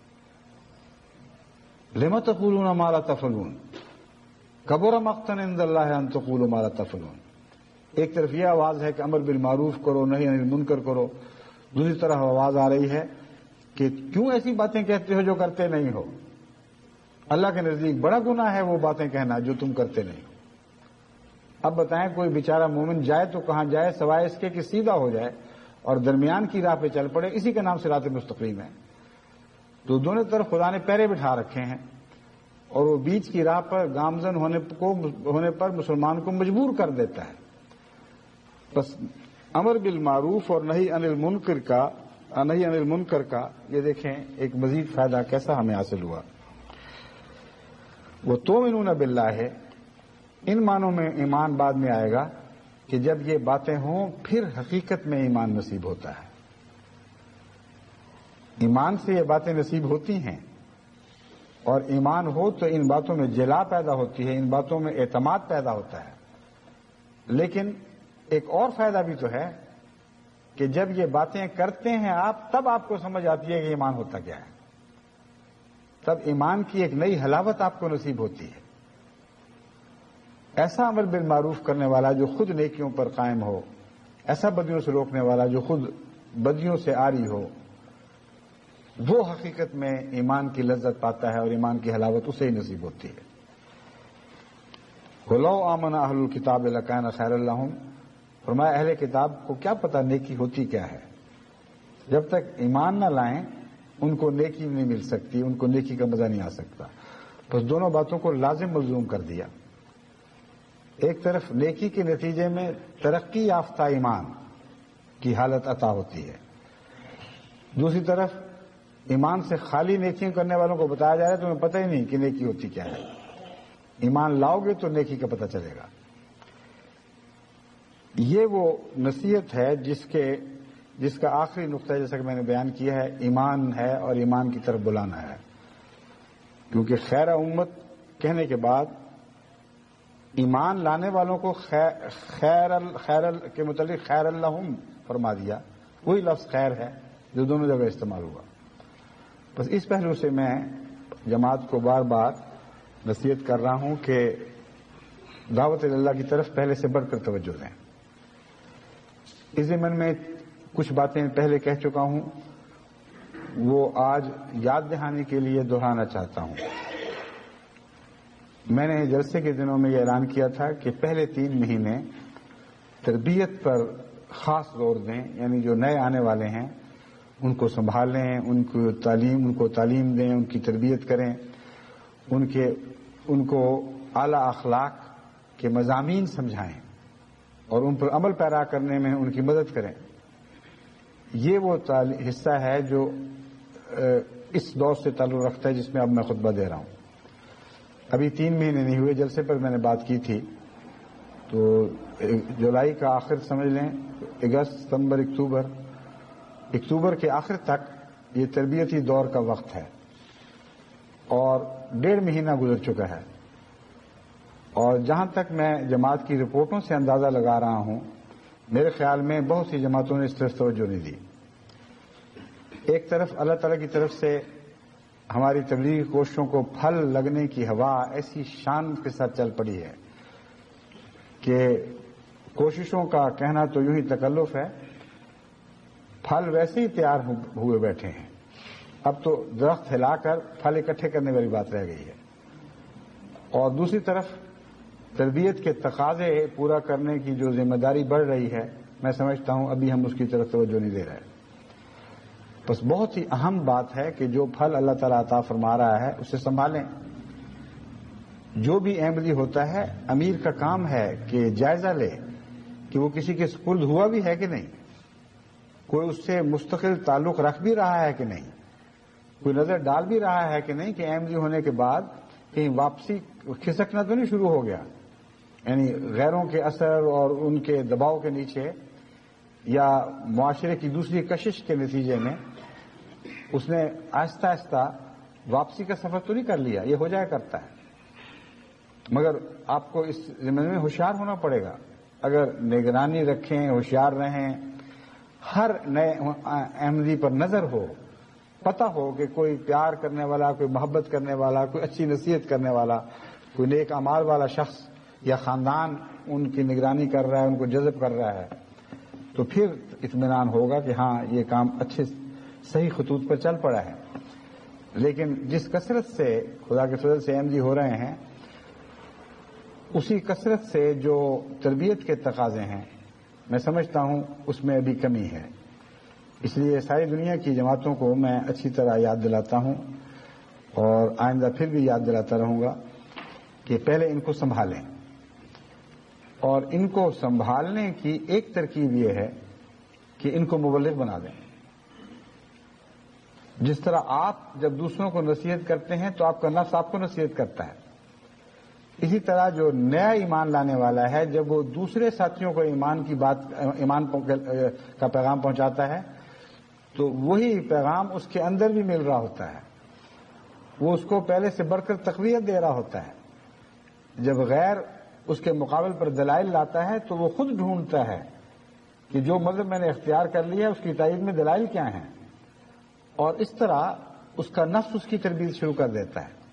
لم تقولون ما لا تفعلون کبر مقتا عند اللہ ان تقولوا ما لا تفعلون. ایک طرف یہ آواز ہے کہ امر بالمعروف کرو، نہی عن المنکر کرو. دوسری طرف آواز آ رہی ہے کہ کیوں ایسی باتیں کہتے ہو جو کرتے نہیں ہو. اللہ کے نزدیک بڑا گناہ ہے وہ باتیں کہنا جو تم کرتے نہیں ہو. اب بتائیں کوئی بیچارہ مومن جائے تو کہاں جائے سوائے اس کے کہ سیدھا ہو جائے اور درمیان کی راہ پہ چل پڑے. اسی کا نام صراط مستقیم ہے. تو دونوں طرف خدا نے پیرے بٹھا رکھے ہیں، اور وہ بیچ کی راہ پر گامزن ہونے کو ہونے پر مسلمان کو مجبور کر دیتا ہے. بس امر بالمعروف اور نہی عن المنکر کا نہی عن المنکر کا یہ دیکھیں ایک مزید فائدہ کیسا ہمیں حاصل ہوا. وہ تومنون باللہ ہے، ان معنوں میں ایمان بعد میں آئے گا کہ جب یہ باتیں ہوں پھر حقیقت میں ایمان نصیب ہوتا ہے. ایمان سے یہ باتیں نصیب ہوتی ہیں، اور ایمان ہو تو ان باتوں میں جلا پیدا ہوتی ہے، ان باتوں میں اعتماد پیدا ہوتا ہے. لیکن ایک اور فائدہ بھی تو ہے کہ جب یہ باتیں کرتے ہیں آپ، تب آپ کو سمجھ آتی ہے کہ ایمان ہوتا کیا ہے. تب ایمان کی ایک نئی حلاوت آپ کو نصیب ہوتی ہے. ایسا امر بالمعروف کرنے والا جو خود نیکیوں پر قائم ہو، ایسا بدیوں سے روکنے والا جو خود بدیوں سے عاری ہو، وہ حقیقت میں ایمان کی لذت پاتا ہے اور ایمان کی حلاوت اسے ہی نصیب ہوتی ہے. وَلَوْ آمَنَ أَهْلُ الْكِتَابِ لَكَانَ خَيْرًا لَهُمْ. فرمایا اہل کتاب کو کیا پتا نیکی ہوتی کیا ہے. جب تک ایمان نہ لائیں ان کو نیکی نہیں مل سکتی، ان کو نیکی کا مزہ نہیں آ سکتا. بس دونوں باتوں کو لازم ملزوم کر دیا. ایک طرف نیکی کے نتیجے میں ترقی یافتہ ایمان کی حالت عطا ہوتی ہے، دوسری طرف ایمان سے خالی نیکیاں کرنے والوں کو بتایا جا رہا ہے تمہیں پتہ ہی نہیں کہ نیکی ہوتی کیا ہے. ایمان لاؤ گے تو نیکی کا پتہ چلے گا. یہ وہ نصیحت ہے جس کے جس کا آخری نقطہ جیسا کہ میں نے بیان کیا ہے ایمان ہے اور ایمان کی طرف بلانا ہے. کیونکہ خیر امت کہنے کے بعد ایمان لانے والوں کو خیر خیر خیر کے متعلق خیر اللہم فرما دیا. وہی لفظ خیر ہے جو دونوں جگہ استعمال ہوا. بس اس پہلو سے میں جماعت کو بار بار نصیحت کر رہا ہوں کہ دعوت اللہ کی طرف پہلے سے بڑھ کر توجہ دیں. اس ضمن میں کچھ باتیں پہلے کہہ چکا ہوں، وہ آج یاد دہانی کے لیے دہرانا چاہتا ہوں. میں نے جلسے کے دنوں میں یہ اعلان کیا تھا کہ پہلے تین مہینے تربیت پر خاص زور دیں، یعنی جو نئے آنے والے ہیں ان کو سنبھالیں، ان کو تعلیم ان کو تعلیم دیں، ان کی تربیت کریں، ان کے ان کو اعلیٰ اخلاق کے مضامین سمجھائیں اور ان پر عمل پیرا کرنے میں ان کی مدد کریں. یہ وہ حصہ ہے جو اس دور سے تعلق رکھتا ہے جس میں اب میں خطبہ دے رہا ہوں. ابھی تین مہینے نہیں ہوئے جلسے پر میں نے بات کی تھی، تو جولائی کا آخر سمجھ لیں، اگست ستمبر اکتوبر اکتوبر کے آخر تک یہ تربیتی دور کا وقت ہے اور ڈیڑھ مہینہ گزر چکا ہے. اور جہاں تک میں جماعت کی رپورٹوں سے اندازہ لگا رہا ہوں، میرے خیال میں بہت سی جماعتوں نے اس طرف توجہ نہیں دی. ایک طرف اللہ تعالیٰ کی طرف سے ہماری تبلیغی کوششوں کو پھل لگنے کی ہوا ایسی شان کے ساتھ چل پڑی ہے کہ کوششوں کا کہنا تو یوں ہی تکلف ہے، پھل ویسے ہی تیار ہوئے بیٹھے ہیں. اب تو درخت ہلا کر پھل اکٹھے کرنے والی بات رہ گئی ہے. اور دوسری طرف تربیت کے تقاضے پورا کرنے کی جو ذمہ داری بڑھ رہی ہے، میں سمجھتا ہوں ابھی ہم اس کی طرف توجہ نہیں دے رہے. بس بہت ہی اہم بات ہے کہ جو پھل اللہ تعالیٰ عطا فرما رہا ہے اسے سنبھالیں. جو بھی احمدی ہوتا ہے امیر کا کام ہے کہ جائزہ لے کہ وہ کسی کے سپرد ہوا بھی ہے کہ نہیں، کوئی اس سے مستقل تعلق رکھ بھی رہا ہے کہ نہیں، کوئی نظر ڈال بھی رہا ہے کہ نہیں کہ احمدی ہونے کے بعد کہیں واپسی کھسکنا تو نہیں شروع ہو گیا، یعنی غیروں کے اثر اور ان کے دباؤ کے نیچے یا معاشرے کی دوسری کشش کے نتیجے میں اس نے آہستہ آہستہ واپسی کا سفر تو نہیں کر لیا. یہ ہو جایا کرتا ہے، مگر آپ کو اس ضمن میں ہوشیار ہونا پڑے گا. اگر نگرانی رکھیں، ہوشیار رہیں، ہر نئے احمدی پر نظر ہو، پتہ ہو کہ کوئی پیار کرنے والا، کوئی محبت کرنے والا، کوئی اچھی نصیحت کرنے والا، کوئی نیک اعمال والا شخص یا خاندان ان کی نگرانی کر رہا ہے، ان کو جذب کر رہا ہے، تو پھر اطمینان ہوگا کہ ہاں یہ کام اچھے صحیح خطوط پر چل پڑا ہے. لیکن جس کثرت سے خدا کے فضل سے احمدی ہو رہے ہیں، اسی کثرت سے جو تربیت کے تقاضے ہیں، میں سمجھتا ہوں اس میں ابھی کمی ہے. اس لیے ساری دنیا کی جماعتوں کو میں اچھی طرح یاد دلاتا ہوں اور آئندہ پھر بھی یاد دلاتا رہوں گا کہ پہلے ان کو سنبھالیں. اور ان کو سنبھالنے کی ایک ترکیب یہ ہے کہ ان کو مبلغ بنا دیں. جس طرح آپ جب دوسروں کو نصیحت کرتے ہیں تو آپ کا نفس آپ کو نصیحت کرتا ہے، اسی طرح جو نیا ایمان لانے والا ہے جب وہ دوسرے ساتھیوں کو ایمان کی بات ایمان کا پیغام پہنچاتا ہے تو وہی پیغام اس کے اندر بھی مل رہا ہوتا ہے، وہ اس کو پہلے سے بڑھ کر تقویت دے رہا ہوتا ہے. جب غیر اس کے مقابل پر دلائل لاتا ہے تو وہ خود ڈھونڈتا ہے کہ جو مذہب میں نے اختیار کر لیا ہے اس کی تائید میں دلائل کیا ہیں. اور اس طرح اس کا نفس اس کی تربیت شروع کر دیتا ہے۔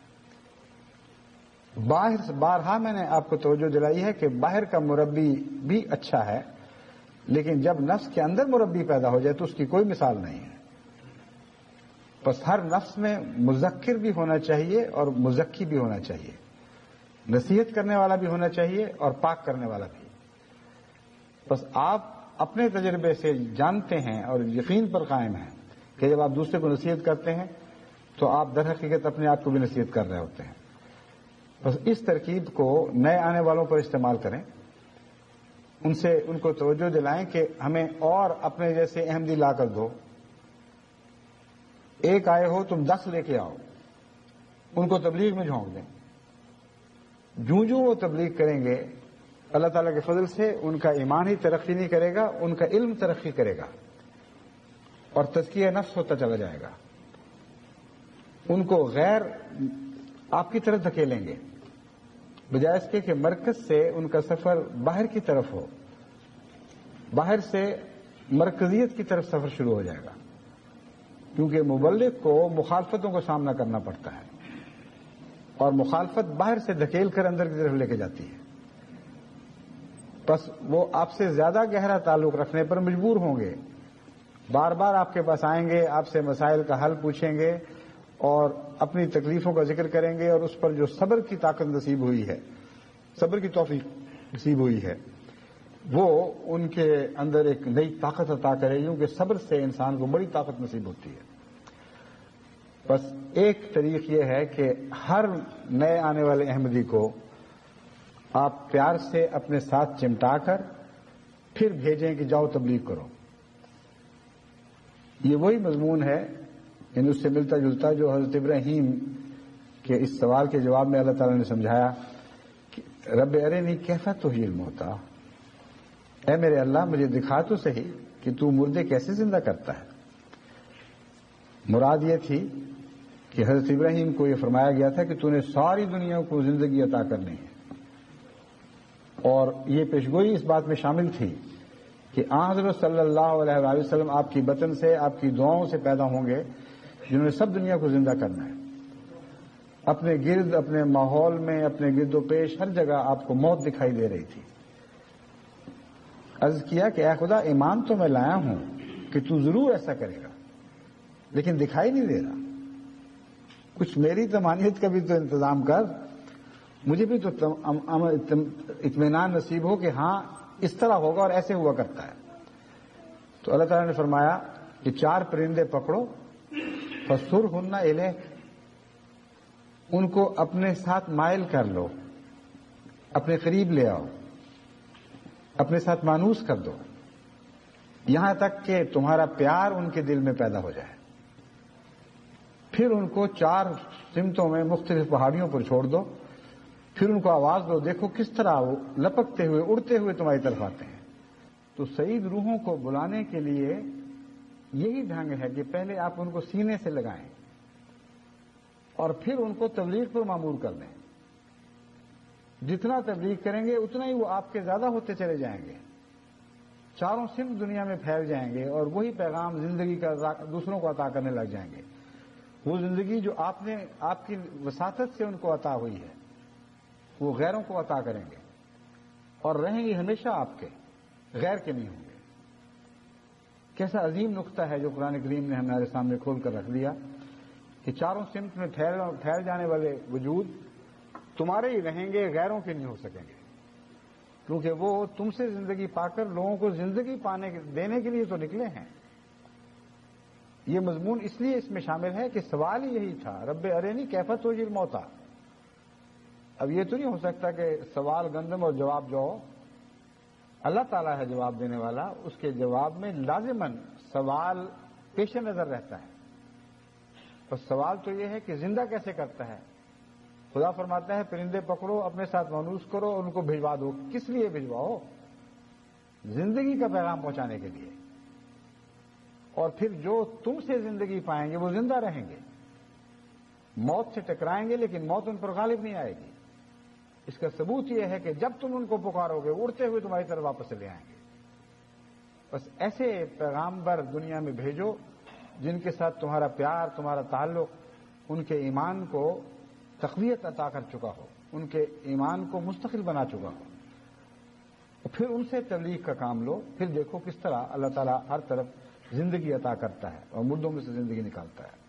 باہر بارہا میں نے آپ کو توجہ دلائی ہے کہ باہر کا مربی بھی اچھا ہے، لیکن جب نفس کے اندر مربی پیدا ہو جائے تو اس کی کوئی مثال نہیں ہے۔ بس ہر نفس میں مذکر بھی ہونا چاہیے اور مزکی بھی ہونا چاہیے، نصیحت کرنے والا بھی ہونا چاہیے اور پاک کرنے والا بھی۔ بس آپ اپنے تجربے سے جانتے ہیں اور یقین پر قائم ہیں کہ جب آپ دوسرے کو نصیحت کرتے ہیں تو آپ در حقیقت اپنے آپ کو بھی نصیحت کر رہے ہوتے ہیں۔ بس اس ترکیب کو نئے آنے والوں پر استعمال کریں، ان سے ان کو توجہ دلائیں کہ ہمیں اور اپنے جیسے احمدی لا کر دو۔ ایک آئے ہو تم دس لے کے آؤ، ان کو تبلیغ میں جھونک دیں۔ جوں جوں وہ تبلیغ کریں گے اللہ تعالیٰ کے فضل سے ان کا ایمان ہی ترقی نہیں کرے گا، ان کا علم ترقی کرے گا اور تزکیہ نفس ہوتا چلا جائے گا۔ ان کو غیر آپ کی طرف دھکیلیں گے، بجائے اس کے کہ مرکز سے ان کا سفر باہر کی طرف ہو، باہر سے مرکزیت کی طرف سفر شروع ہو جائے گا، کیونکہ مبلغ کو مخالفتوں کا سامنا کرنا پڑتا ہے اور مخالفت باہر سے دھکیل کر اندر کی طرف لے کے جاتی ہے۔ بس وہ آپ سے زیادہ گہرا تعلق رکھنے پر مجبور ہوں گے، بار بار آپ کے پاس آئیں گے، آپ سے مسائل کا حل پوچھیں گے اور اپنی تکلیفوں کا ذکر کریں گے، اور اس پر جو صبر کی طاقت نصیب ہوئی ہے، صبر کی توفیق نصیب ہوئی ہے، وہ ان کے اندر ایک نئی طاقت عطا کرے گی، کیونکہ صبر سے انسان کو بڑی طاقت نصیب ہوتی ہے۔ بس ایک طریق یہ ہے کہ ہر نئے آنے والے احمدی کو آپ پیار سے اپنے ساتھ چمٹا کر پھر بھیجیں کہ جاؤ تبلیغ کرو۔ یہ وہی مضمون ہے، یعنی اس سے ملتا جلتا جو حضرت ابراہیم کے اس سوال کے جواب میں اللہ تعالیٰ نے سمجھایا کہ رب ارنی کیف تحیی الموتی، اے میرے اللہ مجھے دکھا تو صحیح کہ تو مردے کیسے زندہ کرتا ہے۔ مراد یہ تھی کہ حضرت ابراہیم کو یہ فرمایا گیا تھا کہ تو نے ساری دنیا کو زندگی عطا کرنی ہے، اور یہ پیشگوئی اس بات میں شامل تھی کہ آن حضرت صلی اللہ علیہ وآلہ وسلم آپ کی بطن سے، آپ کی دعاؤں سے پیدا ہوں گے، جنہوں نے سب دنیا کو زندہ کرنا ہے۔ اپنے گرد، اپنے ماحول میں، اپنے گرد و پیش ہر جگہ آپ کو موت دکھائی دے رہی تھی۔ عرض کیا کہ اے خدا، ایمان تو میں لایا ہوں کہ تو ضرور ایسا کرے گا، لیکن دکھائی نہیں دے رہا، کچھ میری طمانینت کا بھی تو انتظام کر، مجھے بھی تو اطمینان نصیب ہو کہ ہاں اس طرح ہوگا اور ایسے ہوا کرتا ہے۔ تو اللہ تعالیٰ نے فرمایا کہ چار پرندے پکڑو، فَسُرْهُنَّ إِلَيْكَ، ان کو اپنے ساتھ مائل کر لو، اپنے قریب لے آؤ، اپنے ساتھ مانوس کر دو، یہاں تک کہ تمہارا پیار ان کے دل میں پیدا ہو جائے۔ پھر ان کو چار سمتوں میں مختلف پہاڑیوں پر چھوڑ دو، پھر ان کو آواز دو، دیکھو کس طرح وہ لپکتے ہوئے، اڑتے ہوئے تمہاری طرف آتے ہیں۔ تو سعید روحوں کو بلانے کے لیے یہی ڈھنگ ہے کہ پہلے آپ ان کو سینے سے لگائیں اور پھر ان کو تبلیغ پر مامور کر دیں۔ جتنا تبلیغ کریں گے اتنا ہی وہ آپ کے زیادہ ہوتے چلے جائیں گے، چاروں سمت دنیا میں پھیل جائیں گے اور وہی پیغام زندگی کا دوسروں کو عطا کرنے لگ جائیں گے۔ وہ زندگی جو آپ نے آپ کی وساطت سے ان کو عطا ہوئی ہے وہ غیروں کو عطا کریں گے اور رہیں گے ہمیشہ آپ کے، غیر کے نہیں ہوں گے۔ کیسا عظیم نقطہ ہے جو قرآن کریم نے ہمارے سامنے کھول کر رکھ دیا کہ چاروں سمت میں پھیل جانے والے وجود تمہارے ہی رہیں گے، غیروں کے نہیں ہو سکیں گے، کیونکہ وہ تم سے زندگی پا کر لوگوں کو زندگی پانے دینے کے لیے تو نکلے ہیں۔ یہ مضمون اس لیے اس میں شامل ہے کہ سوال ہی یہی تھا، رب ارنی کیف تحیی الموتی۔ اب یہ تو نہیں ہو سکتا کہ سوال گندم اور جواب جو اللہ تعالیٰ ہے جواب دینے والا، اس کے جواب میں لازماً سوال پیش نظر رہتا ہے۔ بس سوال تو یہ ہے کہ زندہ کیسے کرتا ہے۔ خدا فرماتا ہے پرندے پکڑو، اپنے ساتھ مانوس کرو اور ان کو بھجوا دو۔ کس لیے بھجواؤ؟ زندگی کا پیغام پہنچانے کے لیے، اور پھر جو تم سے زندگی پائیں گے وہ زندہ رہیں گے، موت سے ٹکرائیں گے لیکن موت ان پر غالب نہیں آئے گی۔ اس کا ثبوت یہ ہے کہ جب تم ان کو پکارو گے اڑتے ہوئے تمہاری طرف واپس لے آئیں گے۔ بس ایسے پیغامبر دنیا میں بھیجو جن کے ساتھ تمہارا پیار، تمہارا تعلق ان کے ایمان کو تقویت عطا کر چکا ہو، ان کے ایمان کو مستقل بنا چکا ہو، اور پھر ان سے تبلیغ کا کام لو. پھر دیکھو کس طرح اللہ تعالیٰ ہر طرف زندگی عطا کرتا ہے اور مردوں میں سے زندگی نکالتا ہے.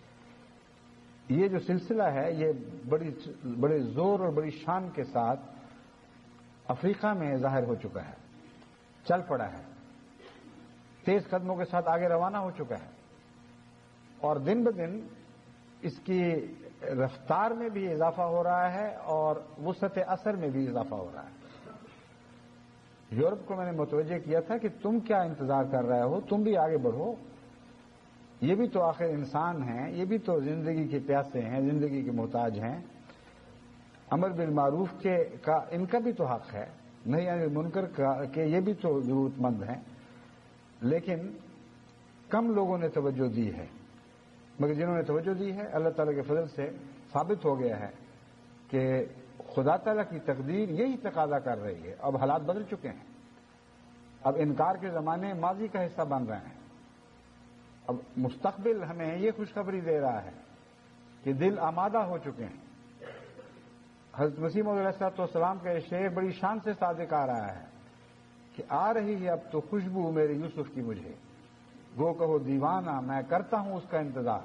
یہ جو سلسلہ ہے یہ بڑی بڑے زور اور بڑی شان کے ساتھ افریقہ میں ظاہر ہو چکا ہے، چل پڑا ہے، تیز قدموں کے ساتھ آگے روانہ ہو چکا ہے، اور دن بدن اس کی رفتار میں بھی اضافہ ہو رہا ہے اور وسعت اثر میں بھی اضافہ ہو رہا ہے. یورپ کو میں نے متوجہ کیا تھا کہ تم کیا انتظار کر رہے ہو، تم بھی آگے بڑھو، یہ بھی تو آخر انسان ہیں، یہ بھی تو زندگی کے پیاسے ہیں، زندگی کے محتاج ہیں. امر بالمعروف کے کا ان کا بھی تو حق ہے، نہی عن المنکر کا کہ یہ بھی تو ضرورت مند ہیں، لیکن کم لوگوں نے توجہ دی ہے. مگر جنہوں نے توجہ دی ہے اللہ تعالیٰ کے فضل سے ثابت ہو گیا ہے کہ خدا تعالیٰ کی تقدیر یہی تقاضا کر رہی ہے. اب حالات بدل چکے ہیں، اب انکار کے زمانے ماضی کا حصہ بن رہے ہیں. اب مستقبل ہمیں یہ خوشخبری دے رہا ہے کہ دل آمادہ ہو چکے ہیں. حضرت مسیح موعود علیہ الصلوۃ والسلام کا یہ شعر بڑی شان سے صادق آ رہا ہے کہ آ رہی ہے اب تو خوشبو میرے یوسف کی مجھے، گو کہو دیوانہ میں کرتا ہوں اس کا انتظار.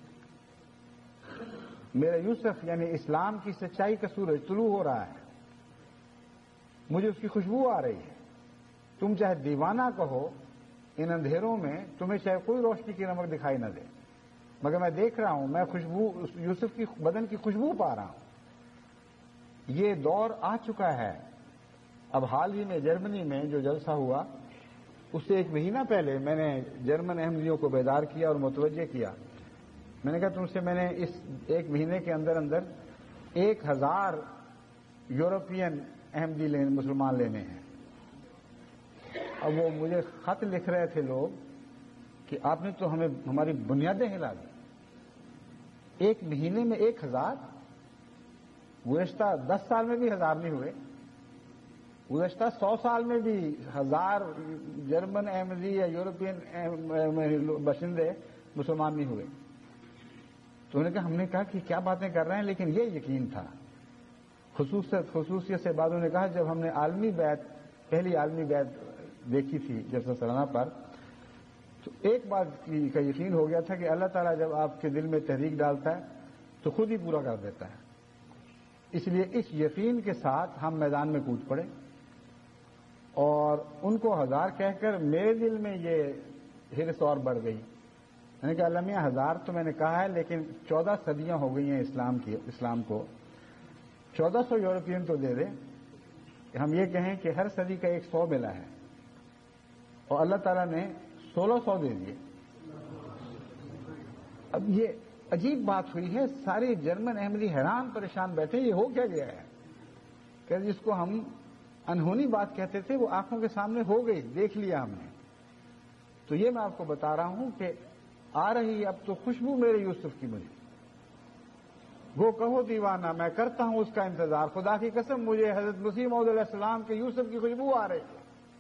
میرا یوسف یعنی اسلام کی سچائی کا سورج طلوع ہو رہا ہے، مجھے اس کی خوشبو آ رہی ہے. تم چاہے دیوانہ کہو، ان اندھیروں میں تمہیں چاہے کوئی روشنی کی رمق دکھائی نہ دے، مگر میں دیکھ رہا ہوں، میں خوشبو یوسف کی بدن کی خوشبو پا رہا ہوں. یہ دور آ چکا ہے. اب حال ہی میں جرمنی میں جو جلسہ ہوا اس سے ایک مہینہ پہلے میں نے جرمن احمدیوں کو بیدار کیا اور متوجہ کیا. میں نے کہا تم سے میں نے اس ایک مہینے کے اندر اندر ایک ہزار یورپین احمدی مسلمان لینے ہیں. اب وہ مجھے خط لکھ رہے تھے لوگ کہ آپ نے تو ہمیں ہماری بنیادیں ہلا دی. ایک مہینے میں ایک ہزار، گزشتہ دس سال میں بھی ہزار نہیں ہوئے، گزشتہ سو سال میں بھی ہزار جرمن احمدی یا یورپین باشندے مسلمان نہیں ہوئے. تو انہوں نے کہا ہم نے کہا کہ کیا باتیں کر رہے ہیں، لیکن یہ یقین تھا. خصوصیت خصوصیت سے بعضوں نے کہا جب ہم نے عالمی بیعت پہلی عالمی بیعت دیکھی تھی جلسہ سالانہ پر، تو ایک بات کا یقین ہو گیا تھا کہ اللہ تعالیٰ جب آپ کے دل میں تحریک ڈالتا ہے تو خود ہی پورا کر دیتا ہے. اس لیے اس یقین کے ساتھ ہم میدان میں کود پڑے، اور ان کو ہزار کہہ کر میرے دل میں یہ ہرس اور بڑھ گئی. میں نے کہا اللہ میاں ہزار تو میں نے کہا ہے، لیکن چودہ صدیاں ہو گئی ہیں اسلام کی اسلام کو، چودہ سو یورپین تو دے دے. ہم یہ کہیں کہ ہر صدی کا ایک سو ملا ہے اور اللہ تعالیٰ نے سولہ سو دے دیے. اب یہ عجیب بات ہوئی ہے، سارے جرمن احمدی حیران پریشان بیٹھے یہ ہو کیا گیا ہے کہ جس کو ہم انہونی بات کہتے تھے وہ آنکھوں کے سامنے ہو گئی، دیکھ لیا ہم نے. تو یہ میں آپ کو بتا رہا ہوں کہ آ رہی اب تو خوشبو میرے یوسف کی مجھے، وہ کہو دیوانہ میں کرتا ہوں اس کا انتظار. خدا کی قسم مجھے حضرت مسیح موعود علیہ السلام کے یوسف کی خوشبو آ رہی ہے،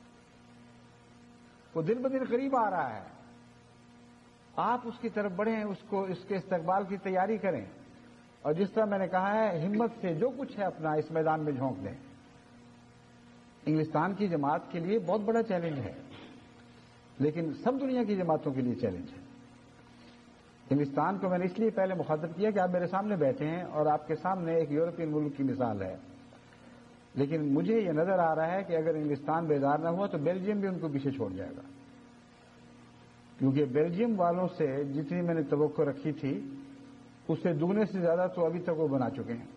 وہ دن بدن قریب آ رہا ہے. آپ اس کی طرف بڑھیں، اس کو اس کے استقبال کی تیاری کریں، اور جس طرح میں نے کہا ہے ہمت سے جو کچھ ہے اپنا اس میدان میں جھونک دیں. انگلستان کی جماعت کے لیے بہت بڑا چیلنج ہے، لیکن سب دنیا کی جماعتوں کے لیے چیلنج ہے. ہندوستان کو میں نے اس لیے پہلے مخاطب کیا کہ آپ میرے سامنے بیٹھے ہیں اور آپ کے سامنے ایک یورپین ملک کی مثال ہے، لیکن مجھے یہ نظر آ رہا ہے کہ اگر انگلستان بیدار نہ ہوا تو بیلجیم بھی ان کو پیچھے چھوڑ جائے گا، کیونکہ بیلجیم والوں سے جتنی میں نے توقع رکھی تھی اس سے دگنے سے زیادہ تو ابھی تک وہ بنا چکے ہیں.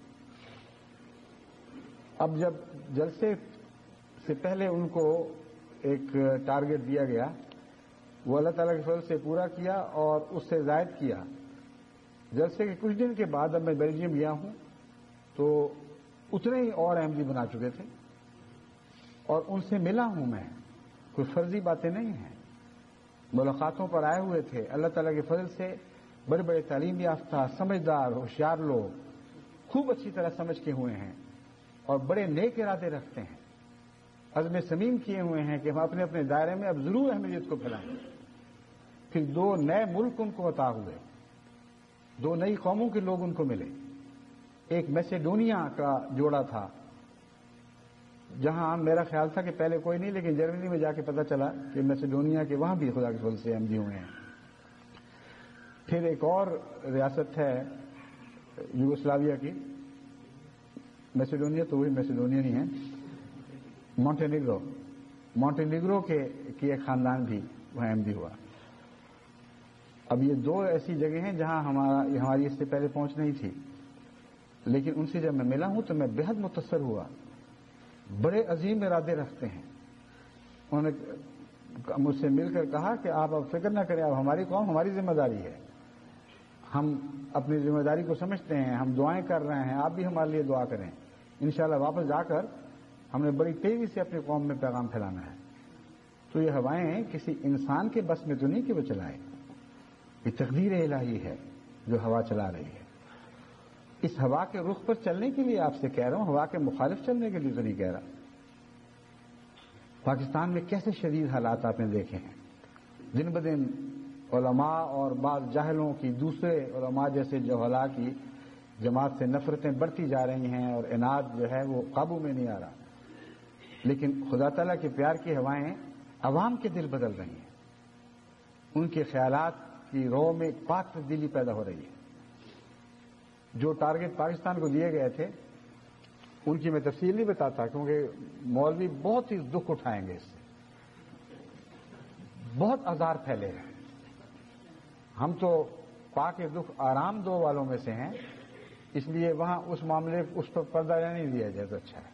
اب جب جلسے سے پہلے ان کو ایک ٹارگٹ دیا گیا وہ اللہ تعالیٰ کے فضل سے پورا کیا اور اس سے زائد کیا. جلسے کے کچھ دن کے بعد اب میں بیلجیم گیا ہوں تو اتنے ہی اور احمدی بنا چکے تھے اور ان سے ملا ہوں میں، کوئی فرضی باتیں نہیں ہیں، ملاقاتوں پر آئے ہوئے تھے. اللہ تعالیٰ کے فضل سے بڑے بڑے تعلیم یافتہ سمجھدار ہوشیار لوگ خوب اچھی طرح سمجھ کے ہوئے ہیں اور بڑے نیک ارادے رکھتے ہیں، عزم صمیم کیے ہوئے ہیں کہ ہم اپنے اپنے دائرے میں اب ضرور احمدیت کو پھیلائیں. پھر دو نئے ملک ان کو عطا ہوئے، دو نئی قوموں کے لوگ ان کو ملے۔ ایک میسیڈونیا کا جوڑا تھا، جہاں میرا خیال تھا کہ پہلے کوئی نہیں، لیکن جرمنی میں جا کے پتہ چلا کہ میسیڈونیا کے وہاں بھی خدا کے فضل سے احمدی ہوئے ہیں۔ پھر ایک اور ریاست ہے یوگوسلاویا کی، میسیڈونیا تو وہی میسیڈونیا نہیں ہے، مونٹینیگرو مونٹینیگرو کے کی ایک خاندان بھی وہاں احمدی ہوا۔ اب یہ دو ایسی جگہ ہیں جہاں ہمارا ہماری اس سے پہلے پہنچ نہیں تھی، لیکن ان سے جب میں ملا ہوں تو میں بے حد متاثر ہوا۔ بڑے عظیم ارادے رکھتے ہیں۔ انہوں نے مجھ سے مل کر کہا کہ آپ اب فکر نہ کریں، اب ہماری قوم ہماری ذمہ داری ہے، ہم اپنی ذمہ داری کو سمجھتے ہیں، ہم دعائیں کر رہے ہیں، آپ بھی ہمارے لیے دعا کریں، انشاءاللہ واپس جا کر ہم نے بڑی تیزی سے اپنی قوم میں پیغام پھیلانا ہے۔ تو یہ ہوائیں کسی انسان کے بس میں تو نہیں کہ وہ چلائے، یہ تقدیر الہی ہے جو ہوا چلا رہی ہے۔ اس ہوا کے رخ پر چلنے کے لیے آپ سے کہہ رہا ہوں، ہوا کے مخالف چلنے کے لیے تو نہیں کہہ رہا۔ پاکستان میں کیسے شدید حالات آپ نے دیکھے ہیں، دن بدن علماء اور بعض جاہلوں کی دوسرے علماء جیسے جوہلاء کی جماعت سے نفرتیں بڑھتی جا رہی ہیں اور اناد جو ہے وہ قابو میں نہیں آ رہا، لیکن خدا تعالیٰ کے پیار کی ہوائیں عوام کے دل بدل رہی ہیں، ان کے خیالات کی رو میں پاک تبدیلی پیدا ہو رہی ہے۔ جو ٹارگٹ پاکستان کو دیے گئے تھے ان کی میں تفصیل نہیں بتاتا، کیونکہ مولوی بہت ہی دکھ اٹھائیں گے، اس سے بہت آزار پھیلے ہیں۔ ہم تو پاک دکھ آرام دو والوں میں سے ہیں، اس لیے وہاں اس معاملے اس پر پردہ نہیں دیا جائے تو اچھا ہے۔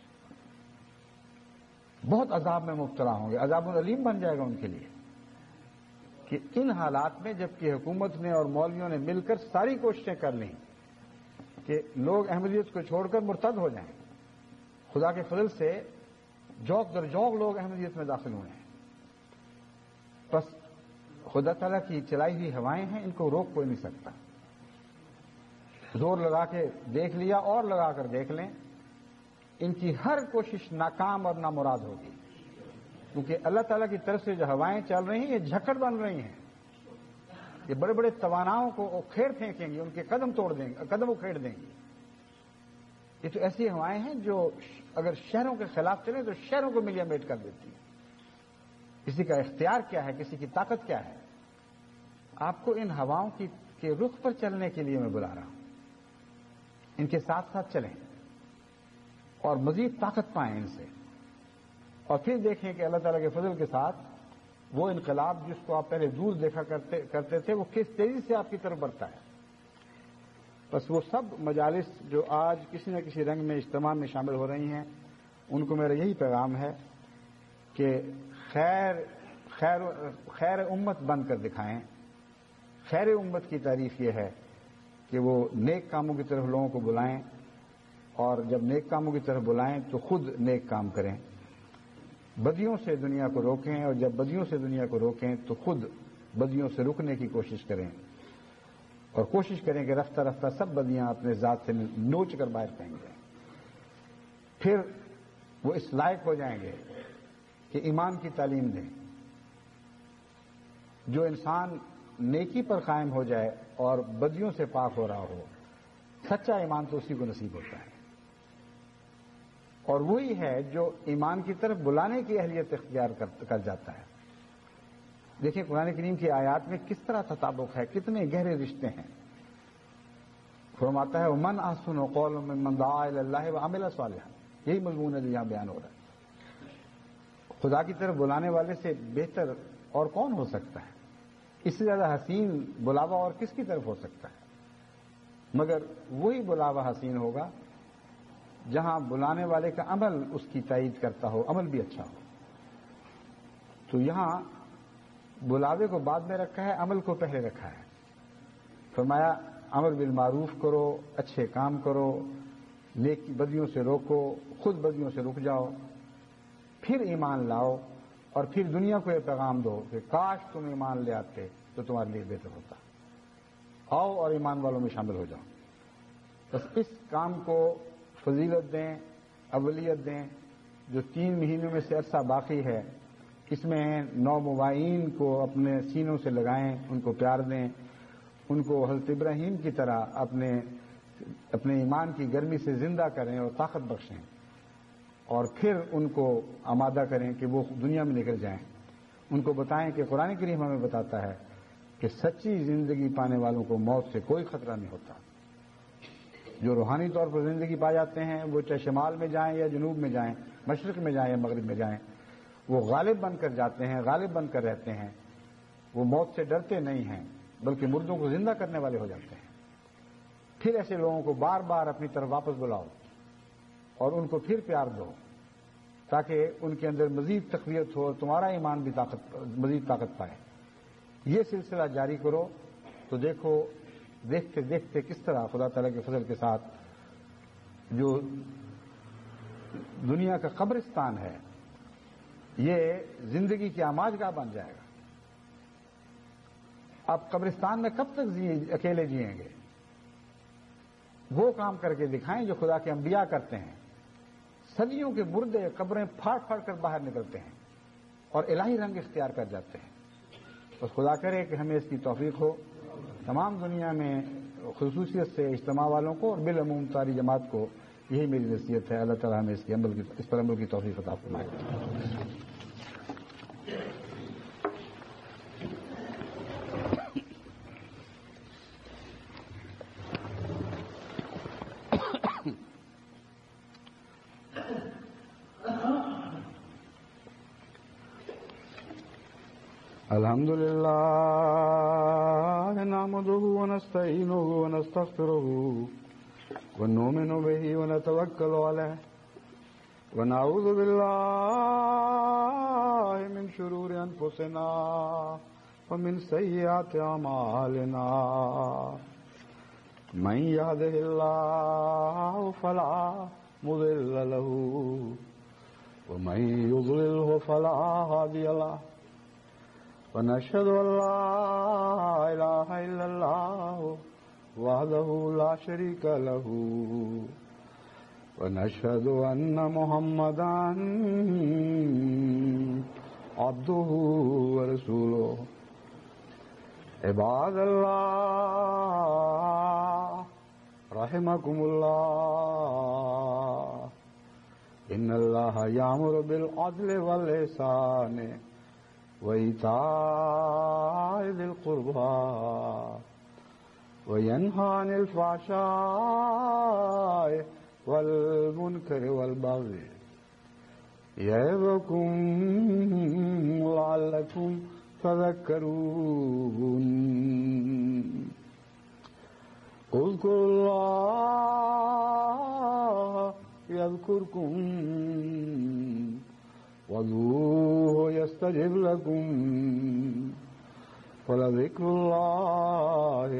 بہت عذاب میں مبتلا ہوں گے، عذاب العلیم بن جائے گا ان کے لیے کہ ان حالات میں جبکہ حکومت نے اور مولویوں نے مل کر ساری کوششیں کر لیں کہ لوگ احمدیت کو چھوڑ کر مرتد ہو جائیں، خدا کے فضل سے جوک در جوک لوگ احمدیت میں داخل ہوئے ہیں۔ بس خدا تعالیٰ کی چلائی ہوئی ہوائیں ہیں، ان کو روک کوئی نہیں سکتا۔ زور لگا کے دیکھ لیا اور لگا کر دیکھ لیں، ان کی ہر کوشش ناکام اور نامراد ہوگی، کیونکہ اللہ تعالیٰ کی طرف سے جو ہوائیں چل رہی ہیں یہ جھکڑ بن رہی ہیں، یہ بڑے بڑے تواناؤں کو کھیڑ پھینکیں گی، ان کے قدم توڑ دیں گے، قدم اکھیڑ دیں گی۔ یہ تو ایسی ہوائیں ہیں جو اگر شہروں کے خلاف چلیں تو شہروں کو ملیا میٹ کر دیتی ہیں۔ کسی کا اختیار کیا ہے، کسی کی طاقت کیا ہے؟ آپ کو ان ہواؤں کی کے رخ پر چلنے کے لیے میں بلا رہا ہوں، ان کے ساتھ ساتھ چلیں اور مزید طاقت پائیں ان سے، اور پھر دیکھیں کہ اللہ تعالیٰ کے فضل کے ساتھ وہ انقلاب جس کو آپ پہلے دور دیکھا کرتے کرتے تھے وہ کس تیزی سے آپ کی طرف بڑھتا ہے۔ بس وہ سب مجالس جو آج کسی نہ کسی رنگ میں اجتماع میں شامل ہو رہی ہیں، ان کو میرا یہی پیغام ہے کہ خیر خیر خیر امت بن کر دکھائیں۔ خیر امت کی تعریف یہ ہے کہ وہ نیک کاموں کی طرف لوگوں کو بلائیں، اور جب نیک کاموں کی طرف بلائیں تو خود نیک کام کریں، بدیوں سے دنیا کو روکیں، اور جب بدیوں سے دنیا کو روکیں تو خود بدیوں سے رکنے کی کوشش کریں، اور کوشش کریں کہ رفتہ رفتہ سب بدیاں اپنے ذات سے نوچ کر باہر پھینک جائیں۔ پھر وہ اس لائق ہو جائیں گے کہ ایمان کی تعلیم دیں۔ جو انسان نیکی پر قائم ہو جائے اور بدیوں سے پاک ہو رہا ہو، سچا ایمان تو اسی کو نصیب ہوتا ہے، اور وہی ہے جو ایمان کی طرف بلانے کی اہلیت اختیار کر جاتا ہے۔ دیکھیں قرآن کریم کی آیات میں کس طرح تطابق ہے، کتنے گہرے رشتے ہیں۔ فرماتا ہے وَمَنْ أَحْسَنُ قَوْلًا مِّمَّنْ دَعَا إِلَى اللَّهِ وَعَمِلَ صَالِحًا، یہی مضمون ہے جو یہاں بیان ہو رہا ہے۔ خدا کی طرف بلانے والے سے بہتر اور کون ہو سکتا ہے؟ اس سے زیادہ حسین بلاوا اور کس کی طرف ہو سکتا ہے؟ مگر وہی بلاوا حسین ہوگا جہاں بلانے والے کا عمل اس کی تائید کرتا ہو، عمل بھی اچھا ہو۔ تو یہاں بلاوے کو بعد میں رکھا ہے، عمل کو پہلے رکھا ہے۔ فرمایا امر بالمعروف کرو، اچھے کام کرو، نیکی بدیوں سے روکو، خود بدیوں سے رک جاؤ، پھر ایمان لاؤ، اور پھر دنیا کو یہ پیغام دو کہ کاش تم ایمان لے آتے تو تمہارے لیے بہتر ہوتا، آؤ اور ایمان والوں میں شامل ہو جاؤ۔ بس اس کام کو فضیلت دیں، اولیت دیں۔ جو تین مہینوں میں سے عرصہ باقی ہے، اس میں نو مبائین کو اپنے سینوں سے لگائیں، ان کو پیار دیں، ان کو حضرت ابراہیم کی طرح اپنے اپنے ایمان کی گرمی سے زندہ کریں اور طاقت بخشیں، اور پھر ان کو آمادہ کریں کہ وہ دنیا میں نکل جائیں۔ ان کو بتائیں کہ قرآن کریم ہمیں بتاتا ہے کہ سچی زندگی پانے والوں کو موت سے کوئی خطرہ نہیں ہوتا۔ جو روحانی طور پر زندگی پا جاتے ہیں وہ چاہے شمال میں جائیں یا جنوب میں جائیں، مشرق میں جائیں یا مغرب میں جائیں، وہ غالب بن کر جاتے ہیں، غالب بن کر رہتے ہیں۔ وہ موت سے ڈرتے نہیں ہیں بلکہ مردوں کو زندہ کرنے والے ہو جاتے ہیں۔ پھر ایسے لوگوں کو بار بار اپنی طرف واپس بلاؤ اور ان کو پھر پیار دو تاکہ ان کے اندر مزید تقویت ہو اور تمہارا ایمان بھی طاقت مزید طاقت پائے۔ یہ سلسلہ جاری کرو تو دیکھو دیکھتے دیکھتے کس طرح خدا تعالیٰ کے فضل کے ساتھ جو دنیا کا قبرستان ہے یہ زندگی کی آماجگاہ بن جائے گا۔ آپ قبرستان میں کب تک اکیلے جئیں گے؟ وہ کام کر کے دکھائیں جو خدا کے انبیاء کرتے ہیں۔ صدیوں کے مردے قبریں پھاڑ پھاڑ کر باہر نکلتے ہیں اور الہی رنگ اختیار کر جاتے ہیں۔ بس خدا کرے کہ ہمیں اس کی توفیق ہو، تمام دنیا میں خصوصیت سے اجتماع والوں کو اور بالعموم ساری جماعت کو یہی میری نصیحت ہے۔ اللہ تعالیٰ ہمیں اس کی عمل کی اس پر عمل کی توفیق عطا فرمائے۔ الحمد للہ نحمده ونستعینه ونستغفره ونؤمن به ونتوکل علیہ ونعوذ باللہ من شرور انفسنا ومن سیئات اعمالنا من یهده اللہ فلا مضل له ومن یضلله فلا هادی له ونشهد أن لا إله إلا الله وحده لا شريك له ونشهد أن محمدا عبده ورسوله عباد الله رحمكم الله إن الله يأمر بالعدل والإحسان وإيتاء ذي القربى وينهى عن الفحشاء والمنكر والبغي يعظكم لعلكم تذكرون اذكروا الله يذكركم وادعوه يستجب لكم ولذكر الله